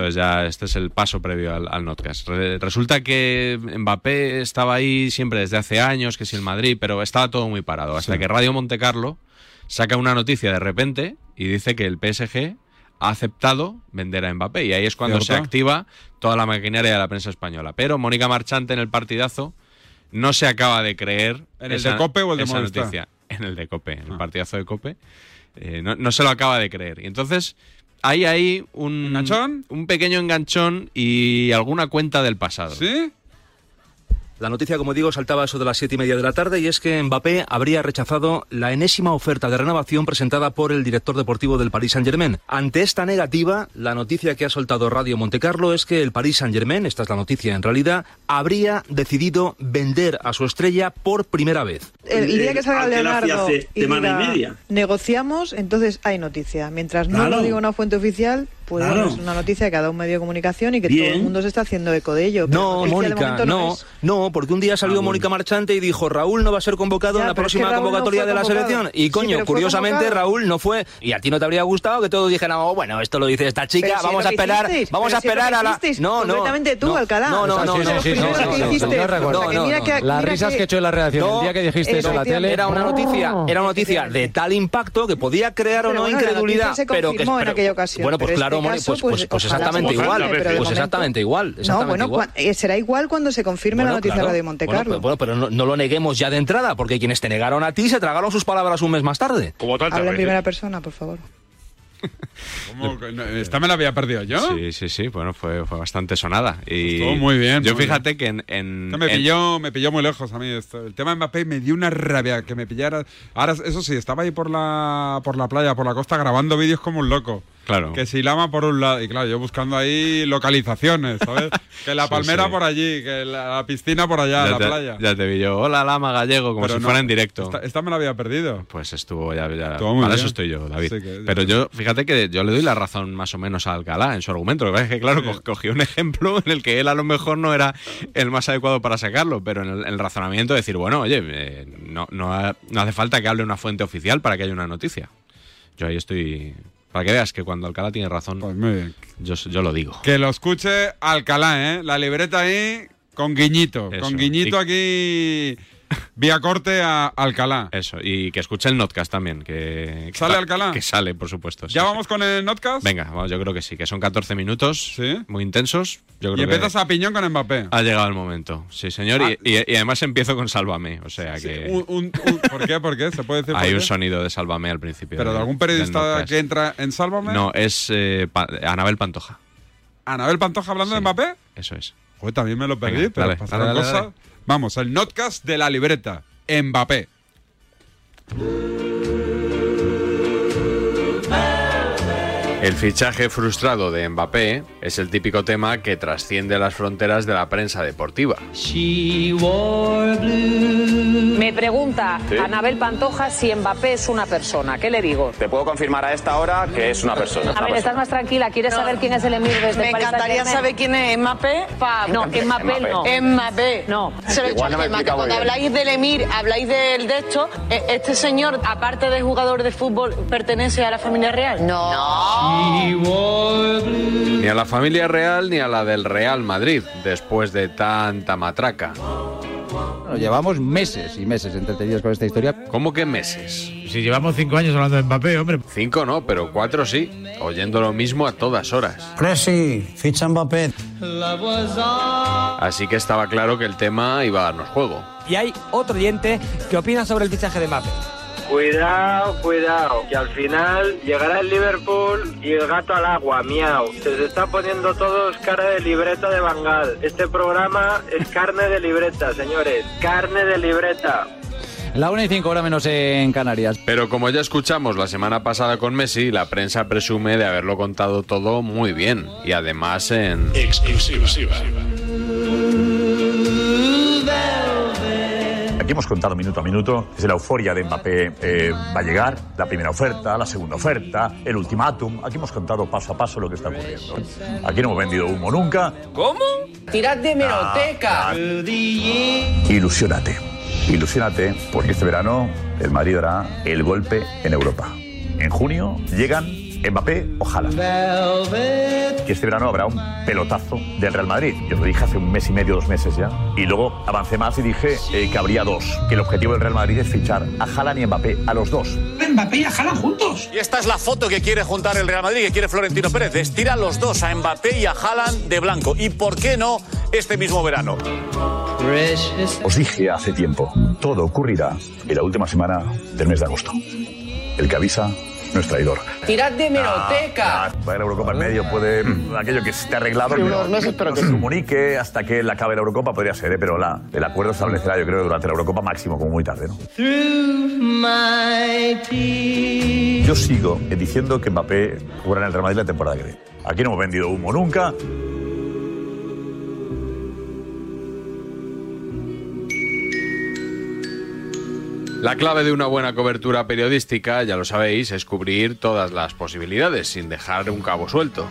es el paso previo al Notcast. Resulta que Mbappé estaba ahí siempre desde hace años, que si el Madrid, pero estaba todo muy parado. Hasta que Radio Montecarlo saca una noticia de repente y dice que el PSG ha aceptado vender a Mbappé. Y ahí es cuando se activa toda la maquinaria de la prensa española. Pero Mónica Marchante en el partidazo no se acaba de creer. ¿En el de COPE o el de esa Movistar? Noticia. En el de COPE, en el partidazo de COPE. No se lo acaba de creer. Y entonces hay ahí un pequeño enganchón y alguna cuenta del pasado. ¿Sí? La noticia, como digo, saltaba a eso de las 7:30 de la tarde y es que Mbappé habría rechazado la enésima oferta de renovación presentada por el director deportivo del Paris Saint-Germain. Ante esta negativa, la noticia que ha soltado Radio Montecarlo es que el Paris Saint-Germain, esta es la noticia en realidad, habría decidido vender a su estrella por primera vez. El día que salga Leonardo y semana diga, y media. negociamos, entonces hay noticia. Mientras no lo diga una fuente oficial, pues bueno, es una noticia que ha dado un medio de comunicación y que todo el mundo se está haciendo eco de ello. No, Mónica, no, porque un día salió Mónica Marchante y dijo Raúl no va a ser convocado en la próxima convocatoria de la selección. Y coño, curiosamente Raúl no fue. Y a ti no te habría gustado que todos dijeran, bueno, esto lo dice esta chica, vamos a esperar a la... No, completamente tú, Alcalá. No. Las risas que he hecho en la redacción el día que dijiste eso en la tele. Era una noticia de tal impacto que podía crear o no incredulidad, pero que en aquella ocasión. Bueno, pues claro, pues exactamente igual. Pues exactamente igual. Será igual cuando se confirme la noticia de Radio Montecarlo. Bueno, pero no lo neguemos ya de entrada, porque quienes te negaron a ti se tragaron sus palabras un mes más tarde. Habla en primera persona, por favor. ¿Esta me la había perdido yo? Sí. Bueno, fue bastante sonada. Y estuvo muy bien. Yo fíjate que me pilló muy lejos a mí. El tema de Mbappé me dio una rabia que me pillara. Ahora, eso sí, estaba ahí por la playa, por la costa, grabando vídeos como un loco. Claro. Que si Lama por un lado. Y claro, yo buscando ahí localizaciones, ¿sabes? Que la palmera por allí, que la piscina por allá, la playa. Ya te vi yo. Hola, Lama Gallego, como si fuera en directo. Esta me la había perdido. Pues estuvo ya Estuvo para eso estoy yo, David. Sí, pero yo, fíjate que yo le doy la razón más o menos a Alcalá en su argumento. Lo que pasa es que, claro, cogí un ejemplo en el que él a lo mejor no era el más adecuado para sacarlo, pero en el razonamiento de decir, bueno, oye, no hace falta que hable una fuente oficial para que haya una noticia. Yo ahí estoy... Para que veas que cuando Alcalá tiene razón, pues muy bien. Yo lo digo. Que lo escuche Alcalá, ¿eh? La libreta ahí con guiñito. Eso. Con guiñito aquí... Vía corte a Alcalá. Eso, y que escuche el notcast también. ¿Sale Alcalá? Que sale, por supuesto. ¿Ya vamos con el notcast? Venga, yo creo que sí, que son 14 minutos muy intensos. Yo creo y empiezas a piñón con Mbappé. Ha llegado el momento, sí señor, y además empiezo con Sálvame, o sea que... ¿Por qué? ¿Se puede decir Hay un sonido de Sálvame al principio. ¿Pero de algún periodista que entra en Sálvame? No, es Anabel Pantoja. ¿Anabel Pantoja hablando de Mbappé? Eso es. Joder, también me lo perdí, pero pasaron cosas... Vamos, el notcast de la libreta. Mbappé. El fichaje frustrado de Mbappé es el típico tema que trasciende las fronteras de la prensa deportiva. Me pregunta Anabel Pantoja si Mbappé es una persona. ¿Qué le digo? Te puedo confirmar a esta hora que es una persona. A ver, estás más tranquila. ¿Quieres saber quién es el emir desde Me encantaría saber quién es Mbappé. No, Mbappé no. Mbappé. No. Cuando habláis del emir, habláis de esto. ¿Este señor, aparte de jugador de fútbol, pertenece a la familia real? No. Ni a la familia real ni a la del Real Madrid, después de tanta matraca. Bueno, llevamos meses y meses entretenidos con esta historia. ¿Cómo que meses? Si llevamos 5 años hablando de Mbappé, hombre. 5 no, pero 4 sí, oyendo lo mismo a todas horas. Presi, ficha Mbappé. Así que estaba claro que el tema iba a darnos juego. Y hay otro oyente que opina sobre el fichaje de Mbappé. Cuidado, que al final llegará el Liverpool y el gato al agua, miau. Se está poniendo todos cara de libreta de Van Gaal. Este programa es carne de libreta, señores, carne de libreta. La 1:05, hora menos en Canarias. Pero como ya escuchamos la semana pasada con Messi, la prensa presume de haberlo contado todo muy bien. Y además en... Exclusiva. Aquí hemos contado minuto a minuto, desde la euforia de Mbappé va a llegar, la primera oferta, la segunda oferta, el ultimátum. Aquí hemos contado paso a paso lo que está ocurriendo. Aquí no hemos vendido humo nunca. ¿Cómo? ¡Tirad de hemeroteca! Ilusiónate, porque este verano el Madrid dará el golpe en Europa. En junio llegan Mbappé o Haaland. Que este verano habrá un pelotazo del Real Madrid. Yo lo dije hace un mes y medio, 2 meses ya. Y luego avancé más y dije que habría 2. Que el objetivo del Real Madrid es fichar a Haaland y a Mbappé, a los 2. Mbappé y a Haaland juntos. Y esta es la foto que quiere juntar el Real Madrid, que quiere Florentino Pérez. Estira a los 2, a Mbappé y a Haaland de blanco. ¿Y por qué no este mismo verano? Os dije hace tiempo, todo ocurrirá en la última semana del mes de agosto. El que avisa no es traidor. ¡Tirad de hemeroteca! Vaya la Eurocopa en medio, puede aquello que esté arreglado, no se comunique hasta que él acabe la Eurocopa, podría ser, pero el acuerdo establecerá, yo creo, durante la Eurocopa máximo, como muy tarde, ¿no? Yo sigo diciendo que Mbappé jugará en el Real Madrid la temporada que viene. Aquí no hemos vendido humo nunca. La clave de una buena cobertura periodística, ya lo sabéis, es cubrir todas las posibilidades sin dejar un cabo suelto.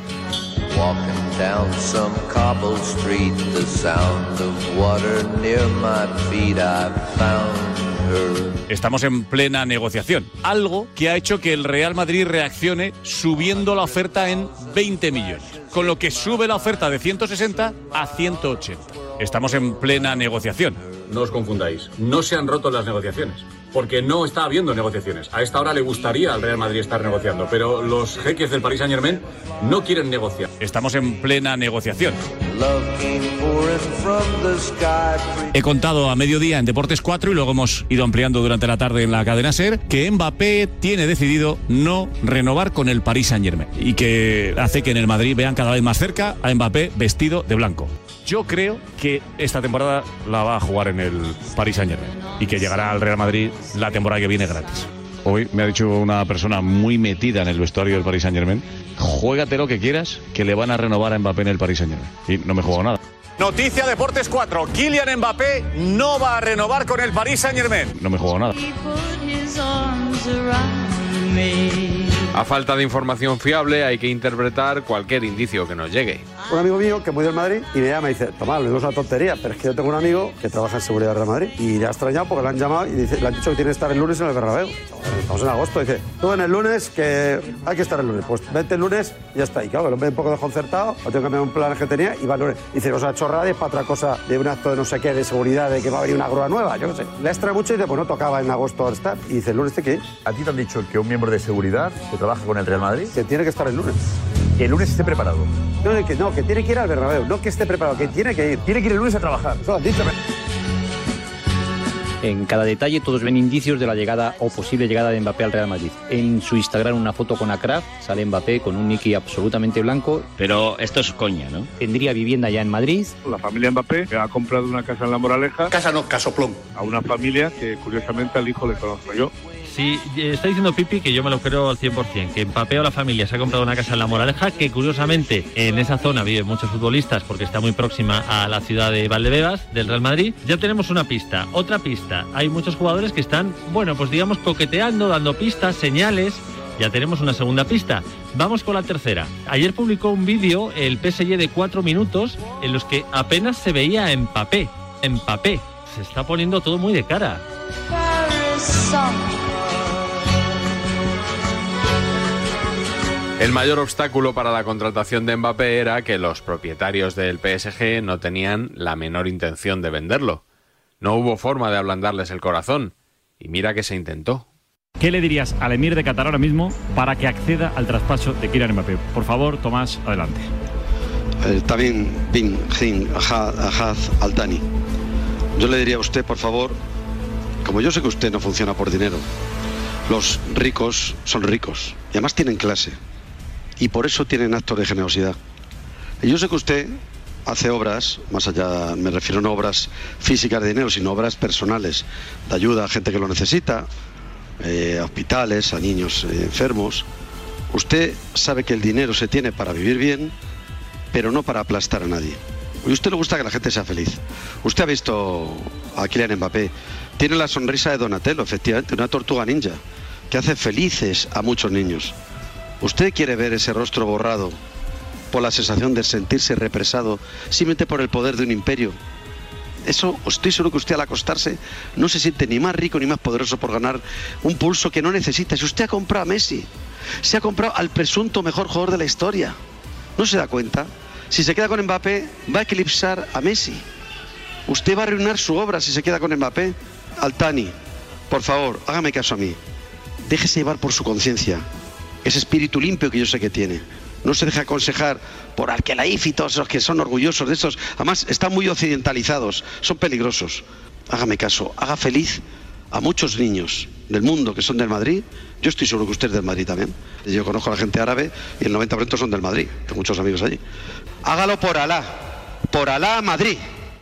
Estamos en plena negociación, algo que ha hecho que el Real Madrid reaccione subiendo la oferta en 20 millones, con lo que sube la oferta de 160 a 180. Estamos en plena negociación. No os confundáis, no se han roto las negociaciones, porque no está habiendo negociaciones. A esta hora le gustaría al Real Madrid estar negociando, pero los jeques del Paris Saint-Germain no quieren negociar. Estamos en plena negociación. He contado a mediodía en Deportes 4 y luego hemos ido ampliando durante la tarde en la cadena SER que Mbappé tiene decidido no renovar con el Paris Saint-Germain y que hace que en el Madrid vean cada vez más cerca a Mbappé vestido de blanco. Yo creo que esta temporada la va a jugar en el Paris Saint-Germain y que llegará al Real Madrid la temporada que viene gratis. Hoy me ha dicho una persona muy metida en el vestuario del Paris Saint-Germain, juégate lo que quieras, que le van a renovar a Mbappé en el Paris Saint-Germain. Y no me he jugado nada. Noticia Deportes 4. Kylian Mbappé no va a renovar con el Paris Saint-Germain. No me he jugado nada. A falta de información fiable hay que interpretar cualquier indicio que nos llegue. Un amigo mío que es muy del Madrid y me llama y dice, Tomás, lo digo es una tontería, pero es que yo tengo un amigo que trabaja en seguridad del Real Madrid y le ha extrañado porque le han llamado y dice, le han dicho que tiene que estar el lunes en el Bernabéu. Estamos en agosto, dice, tú en el lunes que hay que estar el lunes, pues vete el lunes y ya está. Y claro, el hombre un poco desconcertado, lo tengo que cambiar un plan que tenía y va el lunes. Dice, o sea, chorrada es para otra cosa, de un acto de no sé qué, de seguridad, de que va a venir una grúa nueva, yo no sé. Le extrae mucho y dice, pues no tocaba en agosto estar. Y dice, ¿el lunes de qué? ¿A ti te han dicho que un miembro de seguridad que trabaja con el Real Madrid? Que tiene que estar el lunes. Que el lunes esté preparado. No, que tiene que ir al Bernabéu, no que esté preparado, que tiene que ir. Tiene que ir el lunes a trabajar. Eso lo han dicho. En cada detalle todos ven indicios de la llegada o posible llegada de Mbappé al Real Madrid. En su Instagram una foto con Acraf, sale Mbappé con un niqui absolutamente blanco. Pero esto es coña, ¿no? Tendría vivienda ya en Madrid. La familia Mbappé ha comprado una casa en La Moraleja. Casa no, casoplón. A una familia que curiosamente al hijo le conozco yo. Sí, está diciendo Pipi que yo me lo creo al 100%, que Mbappé o la familia se ha comprado una casa en La Moraleja, que curiosamente en esa zona viven muchos futbolistas porque está muy próxima a la ciudad de Valdebebas, del Real Madrid. Ya tenemos una pista, otra pista. Hay muchos jugadores que están, bueno, pues digamos coqueteando, dando pistas, señales. Ya tenemos una segunda pista. Vamos con la tercera. Ayer publicó un vídeo el PSG de 4 minutos en los que apenas se veía a Mbappé. Mbappé. Se está poniendo todo muy de cara. El mayor obstáculo para la contratación de Mbappé era que los propietarios del PSG no tenían la menor intención de venderlo. No hubo forma de ablandarles el corazón. Y mira que se intentó. ¿Qué le dirías al emir de Qatar ahora mismo para que acceda al traspaso de Kylian Mbappé? Por favor, Tomás, adelante. También bin Ahad Al Thani. Yo le diría a usted, por favor, como yo sé que usted no funciona por dinero, los ricos son ricos y además tienen clase. Y por eso tienen actos de generosidad. Y yo sé que usted hace obras, más allá, me refiero no a obras físicas de dinero, sino obras personales, de ayuda a gente que lo necesita, a hospitales, a niños enfermos. Usted sabe que el dinero se tiene para vivir bien, pero no para aplastar a nadie. Y a usted le gusta que la gente sea feliz. Usted ha visto a Kylian Mbappé, tiene la sonrisa de Donatello, efectivamente, una tortuga ninja, que hace felices a muchos niños. ¿Usted quiere ver ese rostro borrado por la sensación de sentirse represado simplemente por el poder de un imperio? Eso, estoy seguro que usted al acostarse no se siente ni más rico ni más poderoso por ganar un pulso que no necesita. Si usted ha comprado a Messi, se ha comprado al presunto mejor jugador de la historia. ¿No se da cuenta? Si se queda con Mbappé, va a eclipsar a Messi. Usted va a arruinar su obra si se queda con Mbappé. Al Thani, por favor, hágame caso a mí. Déjese llevar por su conciencia. Ese espíritu limpio que yo sé que tiene. No se deja aconsejar por Al-Khelaifi y todos esos que son orgullosos de estos. Además, están muy occidentalizados, son peligrosos. Hágame caso, haga feliz a muchos niños del mundo que son del Madrid. Yo estoy seguro que usted es del Madrid también. Yo conozco a la gente árabe y el 90% son del Madrid. Tengo muchos amigos allí. Hágalo por Alá, Madrid.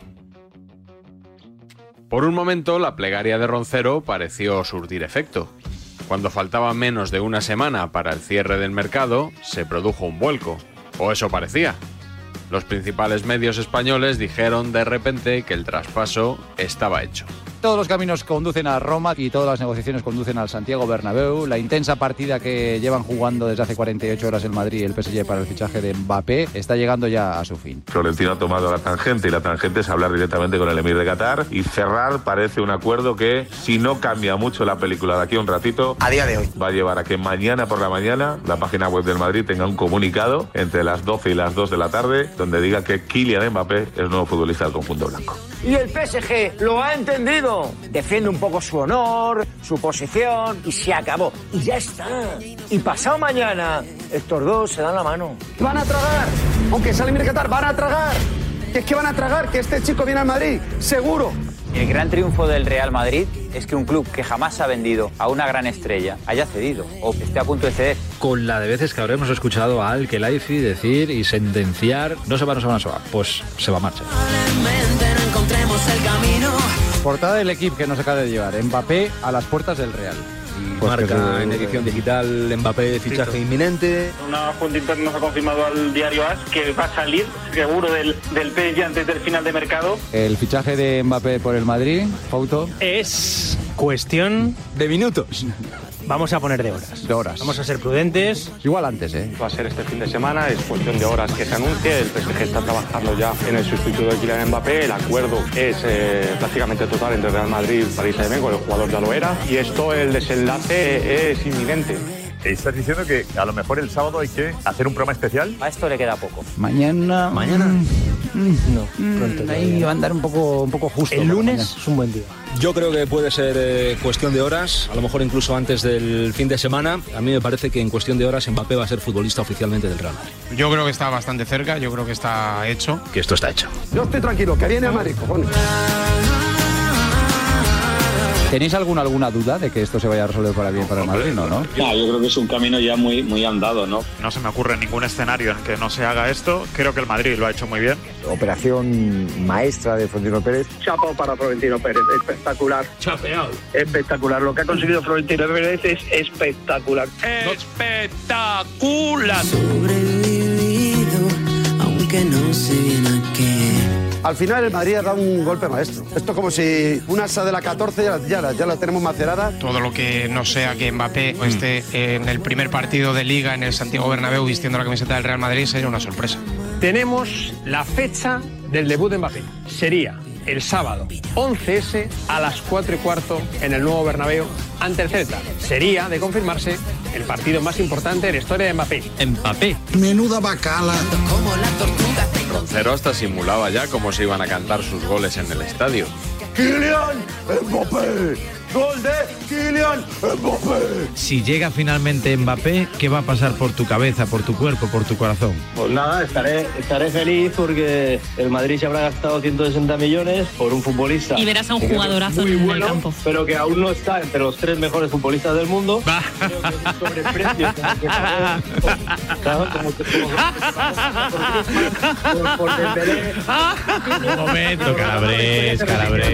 Por un momento, la plegaria de Roncero pareció surtir efecto. Cuando faltaba menos de una semana para el cierre del mercado, se produjo un vuelco, o eso parecía. Los principales medios españoles dijeron de repente que el traspaso estaba hecho. Todos los caminos conducen a Roma y todas las negociaciones conducen al Santiago Bernabéu. La intensa partida que llevan jugando desde hace 48 horas el Madrid y el PSG para el fichaje de Mbappé está llegando ya a su fin. Florentino ha tomado la tangente y la tangente es hablar directamente con el emir de Qatar y cerrar parece un acuerdo que, si no cambia mucho la película de aquí a un ratito, a día de hoy, va a llevar a que mañana por la mañana la página web del Madrid tenga un comunicado entre las 12 y las 2 de la tarde donde diga que Kylian Mbappé es el nuevo futbolista del conjunto blanco. Y el PSG lo ha entendido. Defiende un poco su honor, su posición y se acabó. Y ya está. Y pasado mañana, estos dos se dan la mano. Van a tragar. Aunque sale Emir de Qatar, van a tragar. Que es que van a tragar, que este chico viene al Madrid, seguro. El gran triunfo del Real Madrid es que un club que jamás ha vendido a una gran estrella haya cedido o esté a punto de ceder. Con la de veces que habremos escuchado a Al-Khelaifi decir y sentenciar, no se va, pues se va a marchar. Portada del equipo que nos acaba de llevar, Mbappé a las puertas del Real. Y pues Marca en edición digital, Mbappé, fichaje inminente. Una fuente interna nos ha confirmado al diario AS que va a salir seguro del PSG antes del final de mercado. El fichaje de Mbappé por el Madrid, Fauto. Es cuestión de minutos. Vamos a poner de horas. De horas. Vamos a ser prudentes. Igual antes, ¿eh? Va a ser este fin de semana, es cuestión de horas que se anuncie. El PSG está trabajando ya en el sustituto de Kylian Mbappé. El acuerdo es prácticamente total entre Real Madrid y Paris Saint-Germain, el jugador ya lo era. Y esto, el desenlace es inminente. ¿Estás diciendo que a lo mejor el sábado hay que hacer un programa especial? A esto le queda poco. Mañana. No, pronto. Ahí va a andar un poco justo. El lunes es un buen día. Yo creo que puede ser cuestión de horas, a lo mejor incluso antes del fin de semana. A mí me parece que en cuestión de horas Mbappé va a ser futbolista oficialmente del Real Madrid. Yo creo que está bastante cerca, yo creo que está hecho. Que esto está hecho. Yo estoy tranquilo, que viene a Madrid, cojones. ¿Tenéis alguna duda de que esto se vaya a resolver para bien para el Madrid? No, ¿no? Yo creo que es un camino ya muy andado, ¿no? No se me ocurre ningún escenario en que no se haga esto. Creo que el Madrid lo ha hecho muy bien. Operación maestra de Florentino Pérez. Chapo para Florentino Pérez, espectacular. Chapeado. Espectacular. Lo que ha conseguido Florentino Pérez es espectacular. ¡Espectacular! Sobrevivido, aunque no sé bien a qué. Al final el Madrid ha dado un golpe maestro. Esto es como si una asa de la 14 ya la tenemos macerada. Todo lo que no sea que Mbappé esté en el primer partido de Liga en el Santiago Bernabéu vistiendo la camiseta del Real Madrid sería una sorpresa. Tenemos la fecha del debut de Mbappé. Sería el sábado 11S a las 4:15 en el nuevo Bernabéu ante el Celta. Sería, de confirmarse, el partido más importante de la historia de Mbappé. Mbappé. Menuda bacala. Como la tortuga. Roncero hasta simulaba ya cómo se iban a cantar sus goles en el estadio. ¡Kylian Mbappé! ¡Gol de Kylian Mbappé! Si llega finalmente Mbappé, ¿qué va a pasar por tu cabeza, por tu cuerpo, por tu corazón? Pues nada, estaré feliz porque el Madrid se habrá gastado 160 millones por un futbolista. Y verás a un jugadorazo en el campo. Pero que aún no está entre los 3 mejores futbolistas del mundo. Creo que es sobreprecio. Un momento, Calabres.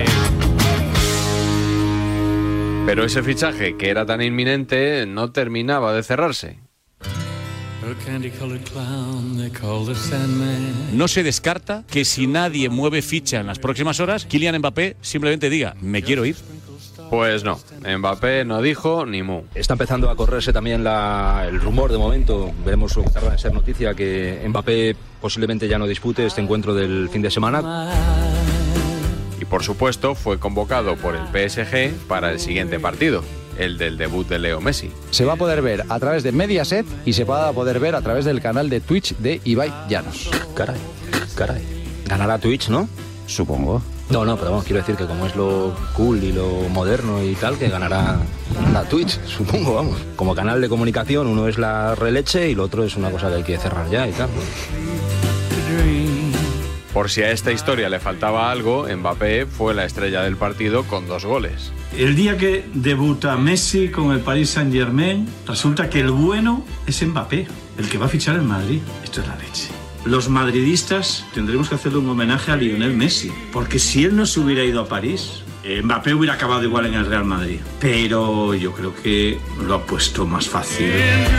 Pero ese fichaje, que era tan inminente, no terminaba de cerrarse. No se descarta que si nadie mueve ficha en las próximas horas, Kylian Mbappé simplemente diga, me quiero ir. Pues no, Mbappé no dijo ni mu. Está empezando a correrse también el rumor de momento, veremos lo que tarda en ser noticia, que Mbappé posiblemente ya no dispute este encuentro del fin de semana. Y por supuesto fue convocado por el PSG para el siguiente partido, el del debut de Leo Messi. Se va a poder ver a través de Mediaset y se va a poder ver a través del canal de Twitch de Ibai Llanos. Caray. Ganará Twitch, ¿no? Supongo. No, pero vamos, quiero decir que como es lo cool y lo moderno y tal, que ganará la Twitch, supongo, vamos. Como canal de comunicación, uno es la releche y el otro es una cosa que hay que cerrar ya y tal. Por si a esta historia le faltaba algo, Mbappé fue la estrella del partido con 2 goles. El día que debuta Messi con el Paris Saint-Germain, resulta que el bueno es Mbappé, el que va a fichar en Madrid. Esto es la leche. Los madridistas tendremos que hacerle un homenaje a Lionel Messi, porque si él no se hubiera ido a París, Mbappé hubiera acabado igual en el Real Madrid. Pero yo creo que lo ha puesto más fácil.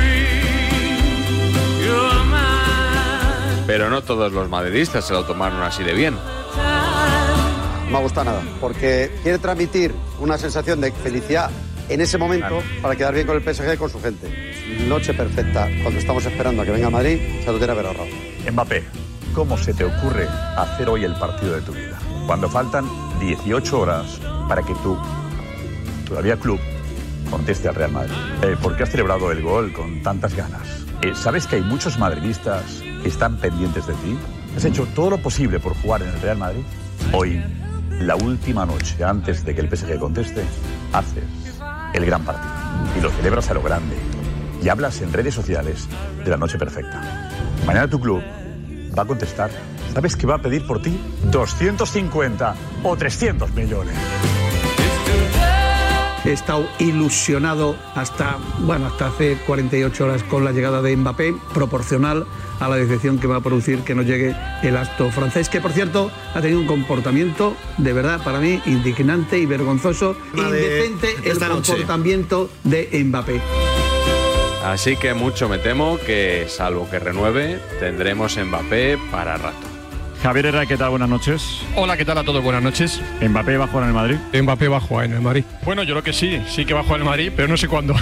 Pero no todos los madridistas se lo tomaron así de bien. No me ha gustado nada, porque quiere transmitir una sensación de felicidad en ese momento para quedar bien con el PSG y con su gente. Noche perfecta, cuando estamos esperando a que venga a Madrid, se lo tiene que haber ahorrado. Mbappé, ¿cómo se te ocurre hacer hoy el partido de tu vida? Cuando faltan 18 horas para que tú, todavía club, conteste al Real Madrid. ¿Por qué has celebrado el gol con tantas ganas? ¿Sabes que hay muchos madridistas que están pendientes de ti? ¿Has hecho todo lo posible por jugar en el Real Madrid? Hoy, la última noche antes de que el PSG conteste, haces el gran partido y lo celebras a lo grande y hablas en redes sociales de la noche perfecta. Mañana tu club va a contestar. ¿Sabes que va a pedir por ti 250 o 300 millones? he estado ilusionado hasta hace 48 horas con la llegada de Mbappé, proporcional a la decepción que va a producir que no llegue el astro francés, que por cierto ha tenido un comportamiento de verdad para mí indignante y vergonzoso, indecente el comportamiento de Mbappé. Así que mucho me temo que, salvo que renueve, tendremos Mbappé para rato. Javier Herrera, ¿qué tal? Buenas noches. Hola, ¿qué tal a todos? Buenas noches. ¿Mbappé va a jugar en el Madrid? Mbappé va a jugar en el Madrid. Bueno, yo creo que sí que va a jugar en el Madrid, pero no sé cuándo.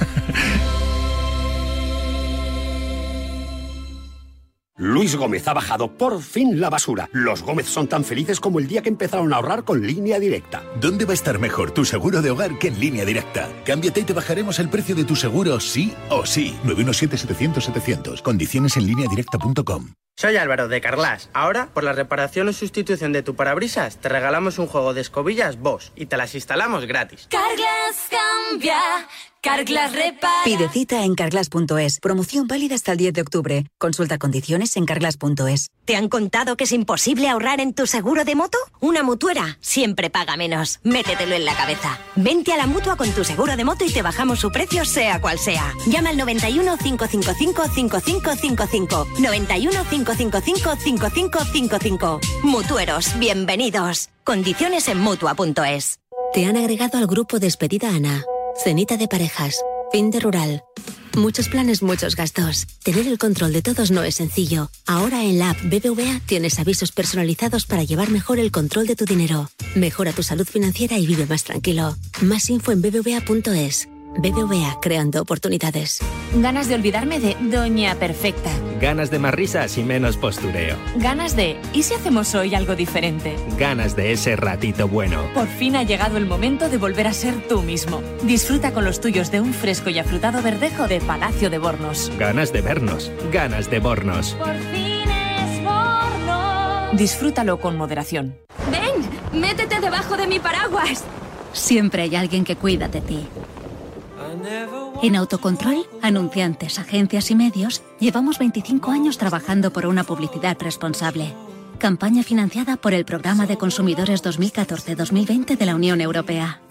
Luis Gómez ha bajado por fin la basura. Los Gómez son tan felices como el día que empezaron a ahorrar con Línea Directa. ¿Dónde va a estar mejor tu seguro de hogar que en Línea Directa? Cámbiate y te bajaremos el precio de tu seguro sí o sí. 917-700-700. Condiciones en lineadirecta.com. Soy Álvaro de Carglass. Ahora, por la reparación o sustitución de tu parabrisas, te regalamos un juego de escobillas Bosch y te las instalamos gratis. Carglass cambia, Carglass repara. Pide cita en carglass.es. Promoción válida hasta el 10 de octubre. Consulta condiciones en carglass.es. ¿Te han contado que es imposible ahorrar en tu seguro de moto? Una mutuera siempre paga menos. Métetelo en la cabeza. Vente a la Mutua con tu seguro de moto y te bajamos su precio sea cual sea. Llama al 91 555 5555. 91 555 5555. Mutueros, bienvenidos. Condiciones en Mutua.es. Te han agregado al grupo Despedida Ana. Cenita de parejas, fin de rural. Muchos planes, muchos gastos. Tener el control de todos no es sencillo. Ahora en la app BBVA tienes avisos personalizados para llevar mejor el control de tu dinero. Mejora tu salud financiera y vive más tranquilo. Más info en bbva.es. BBVA, creando oportunidades. Ganas de olvidarme de Doña Perfecta. Ganas de más risas y menos postureo. Ganas de ¿y si hacemos hoy algo diferente? Ganas de ese ratito bueno. Por fin ha llegado el momento de volver a ser tú mismo. Disfruta con los tuyos de un fresco y afrutado verdejo de Palacio de Bornos. Ganas de vernos. Ganas de Bornos. Por fin es Bornos. Disfrútalo con moderación. ¡Ven! ¡Métete debajo de mi paraguas! Siempre hay alguien que cuida de ti. En Autocontrol, anunciantes, agencias y medios, llevamos 25 años trabajando por una publicidad responsable. Campaña financiada por el Programa de Consumidores 2014-2020 de la Unión Europea.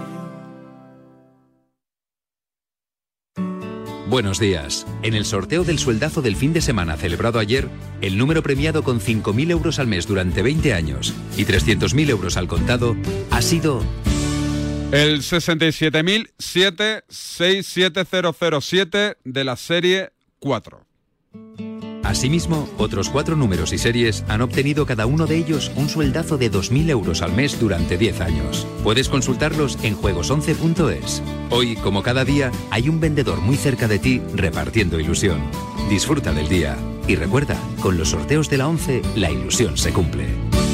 Buenos días. En el sorteo del sueldazo del fin de semana celebrado ayer, el número premiado con 5.000 euros al mes durante 20 años y 300.000 euros al contado ha sido... el 67.007 de la serie 4. Asimismo, otros 4 números y series han obtenido cada uno de ellos un sueldazo de 2.000 euros al mes durante 10 años. Puedes consultarlos en juegos11.es. Hoy, como cada día, hay un vendedor muy cerca de ti repartiendo ilusión. Disfruta del día. Y recuerda, con los sorteos de la 11, la ilusión se cumple.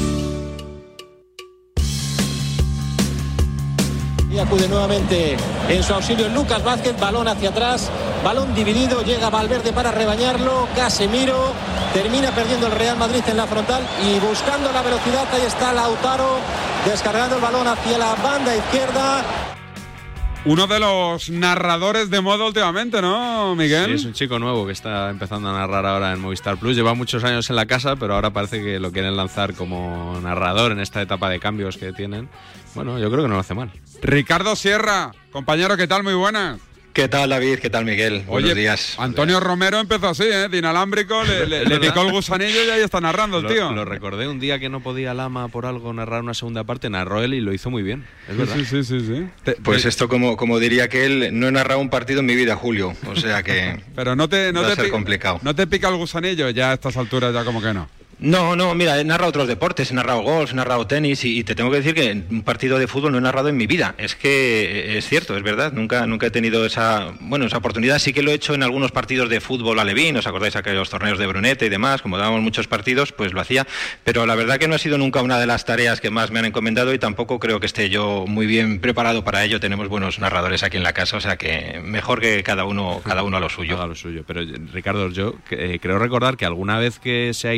Y acude nuevamente en su auxilio Lucas Vázquez, balón hacia atrás, balón dividido, llega Valverde para rebañarlo, Casemiro termina perdiendo el Real Madrid en la frontal y buscando la velocidad, ahí está Lautaro descargando el balón hacia la banda izquierda. Uno de los narradores de moda últimamente, ¿no, Miguel? Sí, es un chico nuevo que está empezando a narrar ahora en Movistar Plus. Lleva muchos años en la casa, pero ahora parece que lo quieren lanzar como narrador en esta etapa de cambios que tienen. Bueno, yo creo que no lo hace mal. Ricardo Sierra, compañero, ¿qué tal? Muy buenas. ¿Qué tal, David? ¿Qué tal, Miguel? Buenos días. Antonio Romero empezó así, de inalámbrico, le picó el gusanillo y ahí está narrando el tío. Lo recordé un día que no podía Lama por algo narrar una segunda parte, narró él y lo hizo muy bien, es verdad. Sí. Pues esto, como diría que él, no he narrado un partido en mi vida, Julio, o sea que pero no te va a ser complicado. ¿No te pica el gusanillo ya a estas alturas, ya como que no? No, mira, he narrado otros deportes, he narrado golf, he narrado tenis y te tengo que decir que un partido de fútbol no he narrado en mi vida. Es que es cierto, es verdad, nunca he tenido esa oportunidad. Sí que lo he hecho en algunos partidos de fútbol alevín, ¿os acordáis aquellos torneos de Brunete y demás? Como dábamos muchos partidos, pues lo hacía, pero la verdad que no ha sido nunca una de las tareas que más me han encomendado y tampoco creo que esté yo muy bien preparado para ello. Tenemos buenos narradores aquí en la casa, o sea que mejor que cada uno a lo suyo. Pero Ricardo, yo creo recordar que alguna vez que se ha ido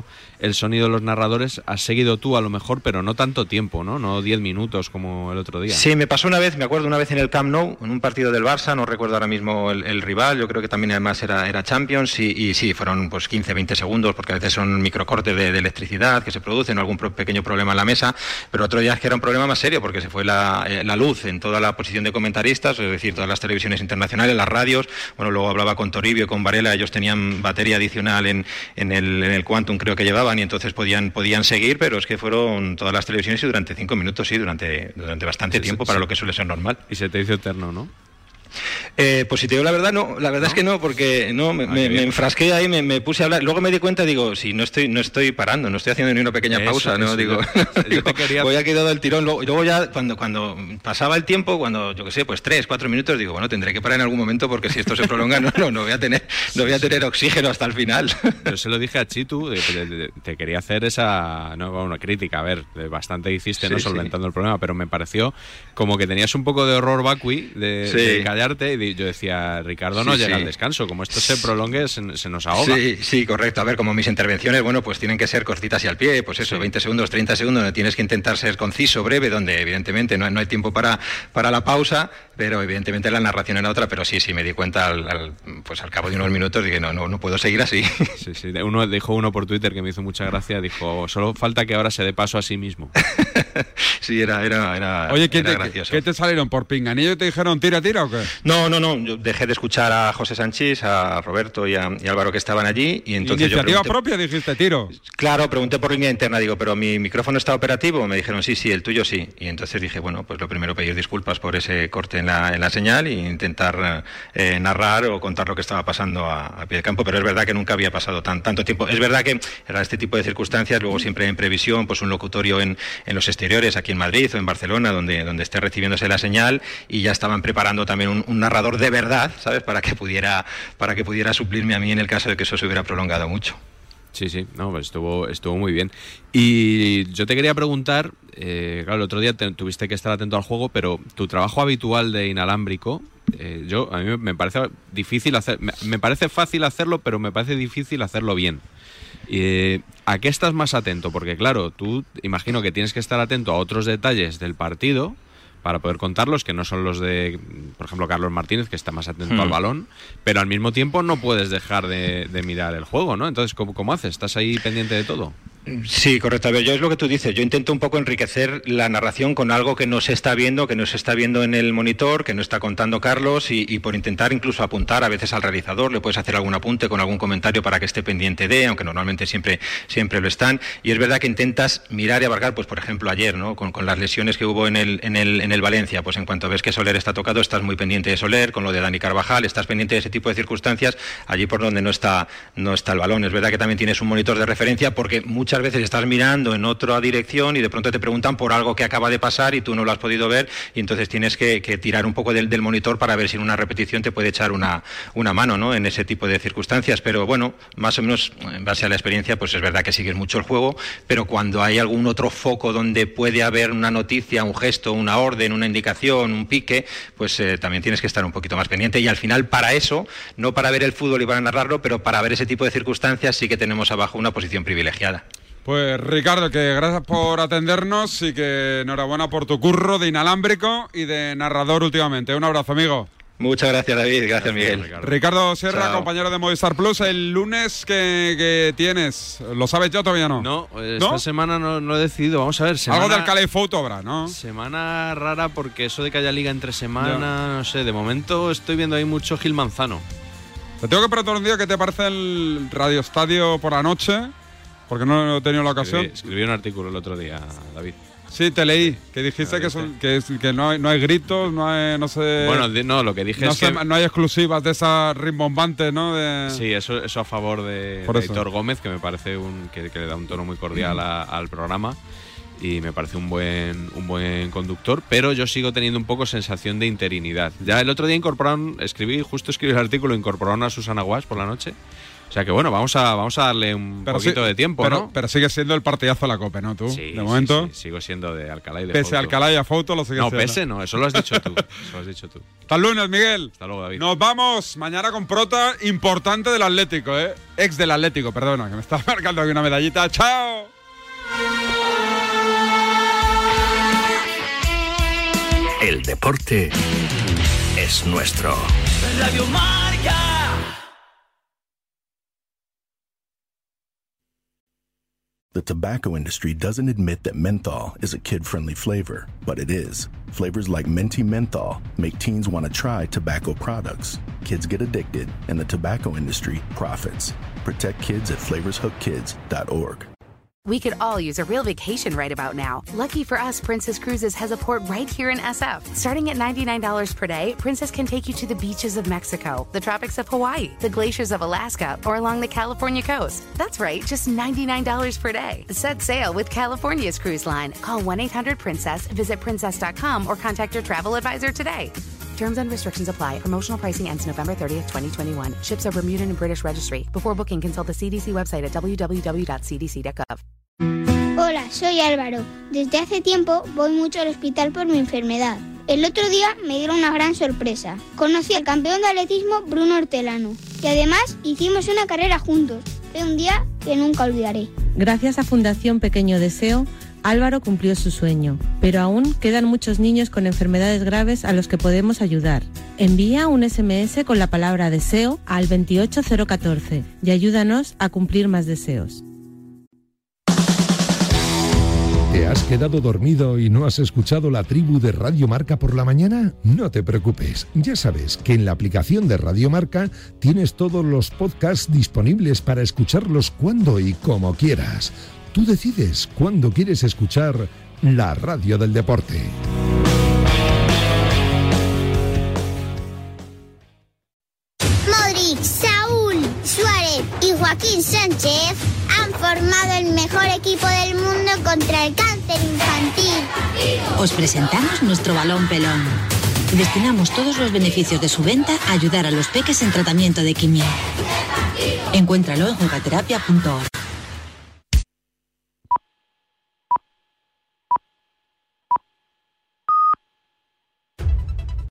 el sonido de los narradores, has seguido tú a lo mejor, pero no tanto tiempo, ¿no? 10 minutos como el otro día. Sí, me pasó una vez, me acuerdo una vez en el Camp Nou, en un partido del Barça, no recuerdo ahora mismo el rival, yo creo que también además era Champions, y sí, fueron pues 15-20 segundos, porque a veces son microcortes de electricidad que se producen, o algún pequeño problema en la mesa, pero otro día es que era un problema más serio, porque se fue la luz en toda la posición de comentaristas, es decir, todas las televisiones internacionales, las radios. Bueno, luego hablaba con Toribio y con Varela, ellos tenían batería adicional en el Quantum, creo que llevaban, y entonces podían seguir, pero es que fueron todas las televisiones y durante 5 minutos, sí, durante bastante tiempo para lo que suele ser normal. Y se te hizo eterno, ¿no? Pues si te digo la verdad, no, la verdad es que no, porque no me enfrasqué ahí, me puse a hablar, luego me di cuenta, digo, si no estoy parando, no estoy haciendo ni una pequeña pausa, ¿no? Digo, yo te quería... voy a quedar del tirón, luego ya cuando pasaba el tiempo, cuando yo qué sé, pues 3-4 minutos, digo, bueno, tendré que parar en algún momento, porque si esto se prolonga, no voy a tener oxígeno hasta el final. Yo se lo dije a Chitu, te quería hacer una crítica, a ver, bastante hiciste, ¿no? Solventando el problema, pero me pareció como que tenías un poco de horror vacui de callarte, y yo decía, Ricardo no llega al descanso, como esto se prolongue se nos ahoga. Sí, correcto. A ver, como mis intervenciones, bueno, pues tienen que ser cortitas y al pie, pues eso, 20 segundos, 30 segundos, donde tienes que intentar ser conciso, breve, donde evidentemente no hay tiempo para la pausa, pero evidentemente la narración era otra, pero sí, me di cuenta al cabo de unos minutos, dije, no puedo seguir así. Sí, dijo uno por Twitter que me hizo mucha gracia, dijo, solo falta que ahora se dé paso a sí mismo. Sí, era Oye, era gracioso. ¿qué te salieron? ¿Por pinganillo y te dijeron tira o qué? No, yo dejé de escuchar a José Sánchez, a Roberto y a Álvaro, que estaban allí, y entonces ¿Iniciativa propia dijiste, tiro? Claro, pregunté por línea interna, digo, ¿pero mi micrófono está operativo? Me dijeron, sí, el tuyo sí. Y entonces dije, bueno, pues lo primero pedir disculpas por ese corte en la señal e intentar narrar o contar lo que estaba pasando a pie de campo, pero es verdad que nunca había pasado tanto tiempo. Es verdad que era este tipo de circunstancias, luego siempre en previsión, pues un locutorio en los exteriores, aquí en Madrid o en Barcelona, donde esté recibiéndose la señal, y ya estaban preparando también un narrador de verdad, ¿sabes? Para que pudiera suplirme a mí en el caso de que eso se hubiera prolongado mucho. Sí, no, pues estuvo muy bien. Y yo te quería preguntar, claro, el otro día tuviste que estar atento al juego, pero tu trabajo habitual de inalámbrico, a mí me parece difícil me parece fácil hacerlo, pero me parece difícil hacerlo bien. ¿A qué estás más atento? Porque claro, tú imagino que tienes que estar atento a otros detalles del partido para poder contarlos, que no son los de, por ejemplo, Carlos Martínez, que está más atento al balón, pero al mismo tiempo no puedes dejar de mirar el juego, ¿no? Entonces, ¿cómo haces? ¿Estás ahí pendiente de todo? Sí, correcto. A ver, yo es lo que tú dices. Yo intento un poco enriquecer la narración con algo que no se está viendo en el monitor, que no está contando Carlos, y por intentar incluso apuntar a veces al realizador, le puedes hacer algún apunte con algún comentario para que esté pendiente de, aunque normalmente siempre lo están. Y es verdad que intentas mirar y abarcar, pues por ejemplo ayer, ¿no? Con las lesiones que hubo en el Valencia, pues en cuanto ves que Soler está tocado, estás muy pendiente de Soler, con lo de Dani Carvajal, estás pendiente de ese tipo de circunstancias, allí por donde no está el balón. Es verdad que también tienes un monitor de referencia, porque muchas veces estás mirando en otra dirección y de pronto te preguntan por algo que acaba de pasar y tú no lo has podido ver, y entonces tienes que tirar un poco del monitor para ver si en una repetición te puede echar una mano, ¿no? En ese tipo de circunstancias. Pero bueno, más o menos en base a la experiencia, pues es verdad que sigues mucho el juego, pero cuando hay algún otro foco donde puede haber una noticia, un gesto, una orden, una indicación, un pique, pues también tienes que estar un poquito más pendiente, y al final para eso, no para ver el fútbol y para narrarlo, pero para ver ese tipo de circunstancias sí que tenemos abajo una posición privilegiada. Pues Ricardo, que gracias por atendernos y que enhorabuena por tu curro de inalámbrico y de narrador últimamente. Un abrazo, amigo. Muchas gracias, David. Gracias, Miguel. Ricardo Sierra, Chao. Compañero de Movistar Plus. El lunes que tienes, ¿lo sabes ya o todavía no? No, esta semana no he decidido. Vamos a ver. Algo del Calais Photo habrá, ¿no? Semana rara, porque eso de que haya liga entre semana, no sé. De momento estoy viendo ahí mucho Gil Manzano. Te tengo que preguntar un día qué te parece el Radio Estadio por la noche, porque no he tenido la ocasión. Escribí un artículo el otro día, David. Sí, te leí, que dijiste que no hay gritos, no sé... Bueno, no, lo que dije es que... No hay exclusivas de esas rimbombantes, ¿no? Sí, eso a favor de Héctor Gómez, que me parece que le da un tono muy cordial al programa, y me parece un buen conductor, pero yo sigo teniendo un poco sensación de interinidad. Ya el otro día escribí el artículo, incorporaron a Susana Guas por la noche, O sea que bueno, vamos a darle un poquito de tiempo, ¿no? Pero sigue siendo el partidazo de la COPE, ¿no? Tú, sí, de momento. Sí, sigo siendo de Alcalá y de Pese Fouto. a Alcalá y a Fouto lo sigues siendo. No, pese no, eso lo has dicho tú. Hasta el lunes, Miguel. Hasta luego, David. Nos vamos mañana con prota importante del Atlético, ¿eh? Ex del Atlético, perdona, que me está marcando aquí una medallita. ¡Chao! El deporte es nuestro. Radio Marca. The tobacco industry doesn't admit that menthol is a kid-friendly flavor, but it is. Flavors like Minty Menthol make teens want to try tobacco products. Kids get addicted, and the tobacco industry profits. Protect kids at flavorshookkids.org. We could all use a real vacation right about now. Lucky for us, Princess Cruises has a port right here in SF. Starting at $99 per day, Princess can take you to the beaches of Mexico, the tropics of Hawaii, the glaciers of Alaska, or along the California coast. That's right, just $99 per day. Set sail with California's cruise line. Call 1-800-PRINCESS, visit princess.com, or contact your travel advisor today. Terms and restrictions apply. Promotional pricing ends November 30th, 2021. Ships are Bermudan and British registry. Before booking, consult the CDC website at www.cdc.gov. Hola, soy Álvaro. Desde hace tiempo voy mucho al hospital por mi enfermedad. El otro día me dieron una gran sorpresa. Conocí al campeón de atletismo Bruno Hortelano y además hicimos una carrera juntos. Fue un día que nunca olvidaré. Gracias a Fundación Pequeño Deseo, Álvaro cumplió su sueño, pero aún quedan muchos niños con enfermedades graves a los que podemos ayudar. Envía un SMS con la palabra deseo al 28014 y ayúdanos a cumplir más deseos. ¿Te has quedado dormido y no has escuchado la tribu de Radio Marca por la mañana? No te preocupes, ya sabes que en la aplicación de Radio Marca tienes todos los podcasts disponibles para escucharlos cuando y como quieras. Tú decides cuándo quieres escuchar la radio del deporte. Modric, Saúl, Suárez y Joaquín Sánchez han formado el mejor equipo del mundo contra el cáncer infantil. Os presentamos nuestro balón pelón. Destinamos todos los beneficios de su venta a ayudar a los peques en tratamiento de quimio. Encuéntralo en jugaterapia.org.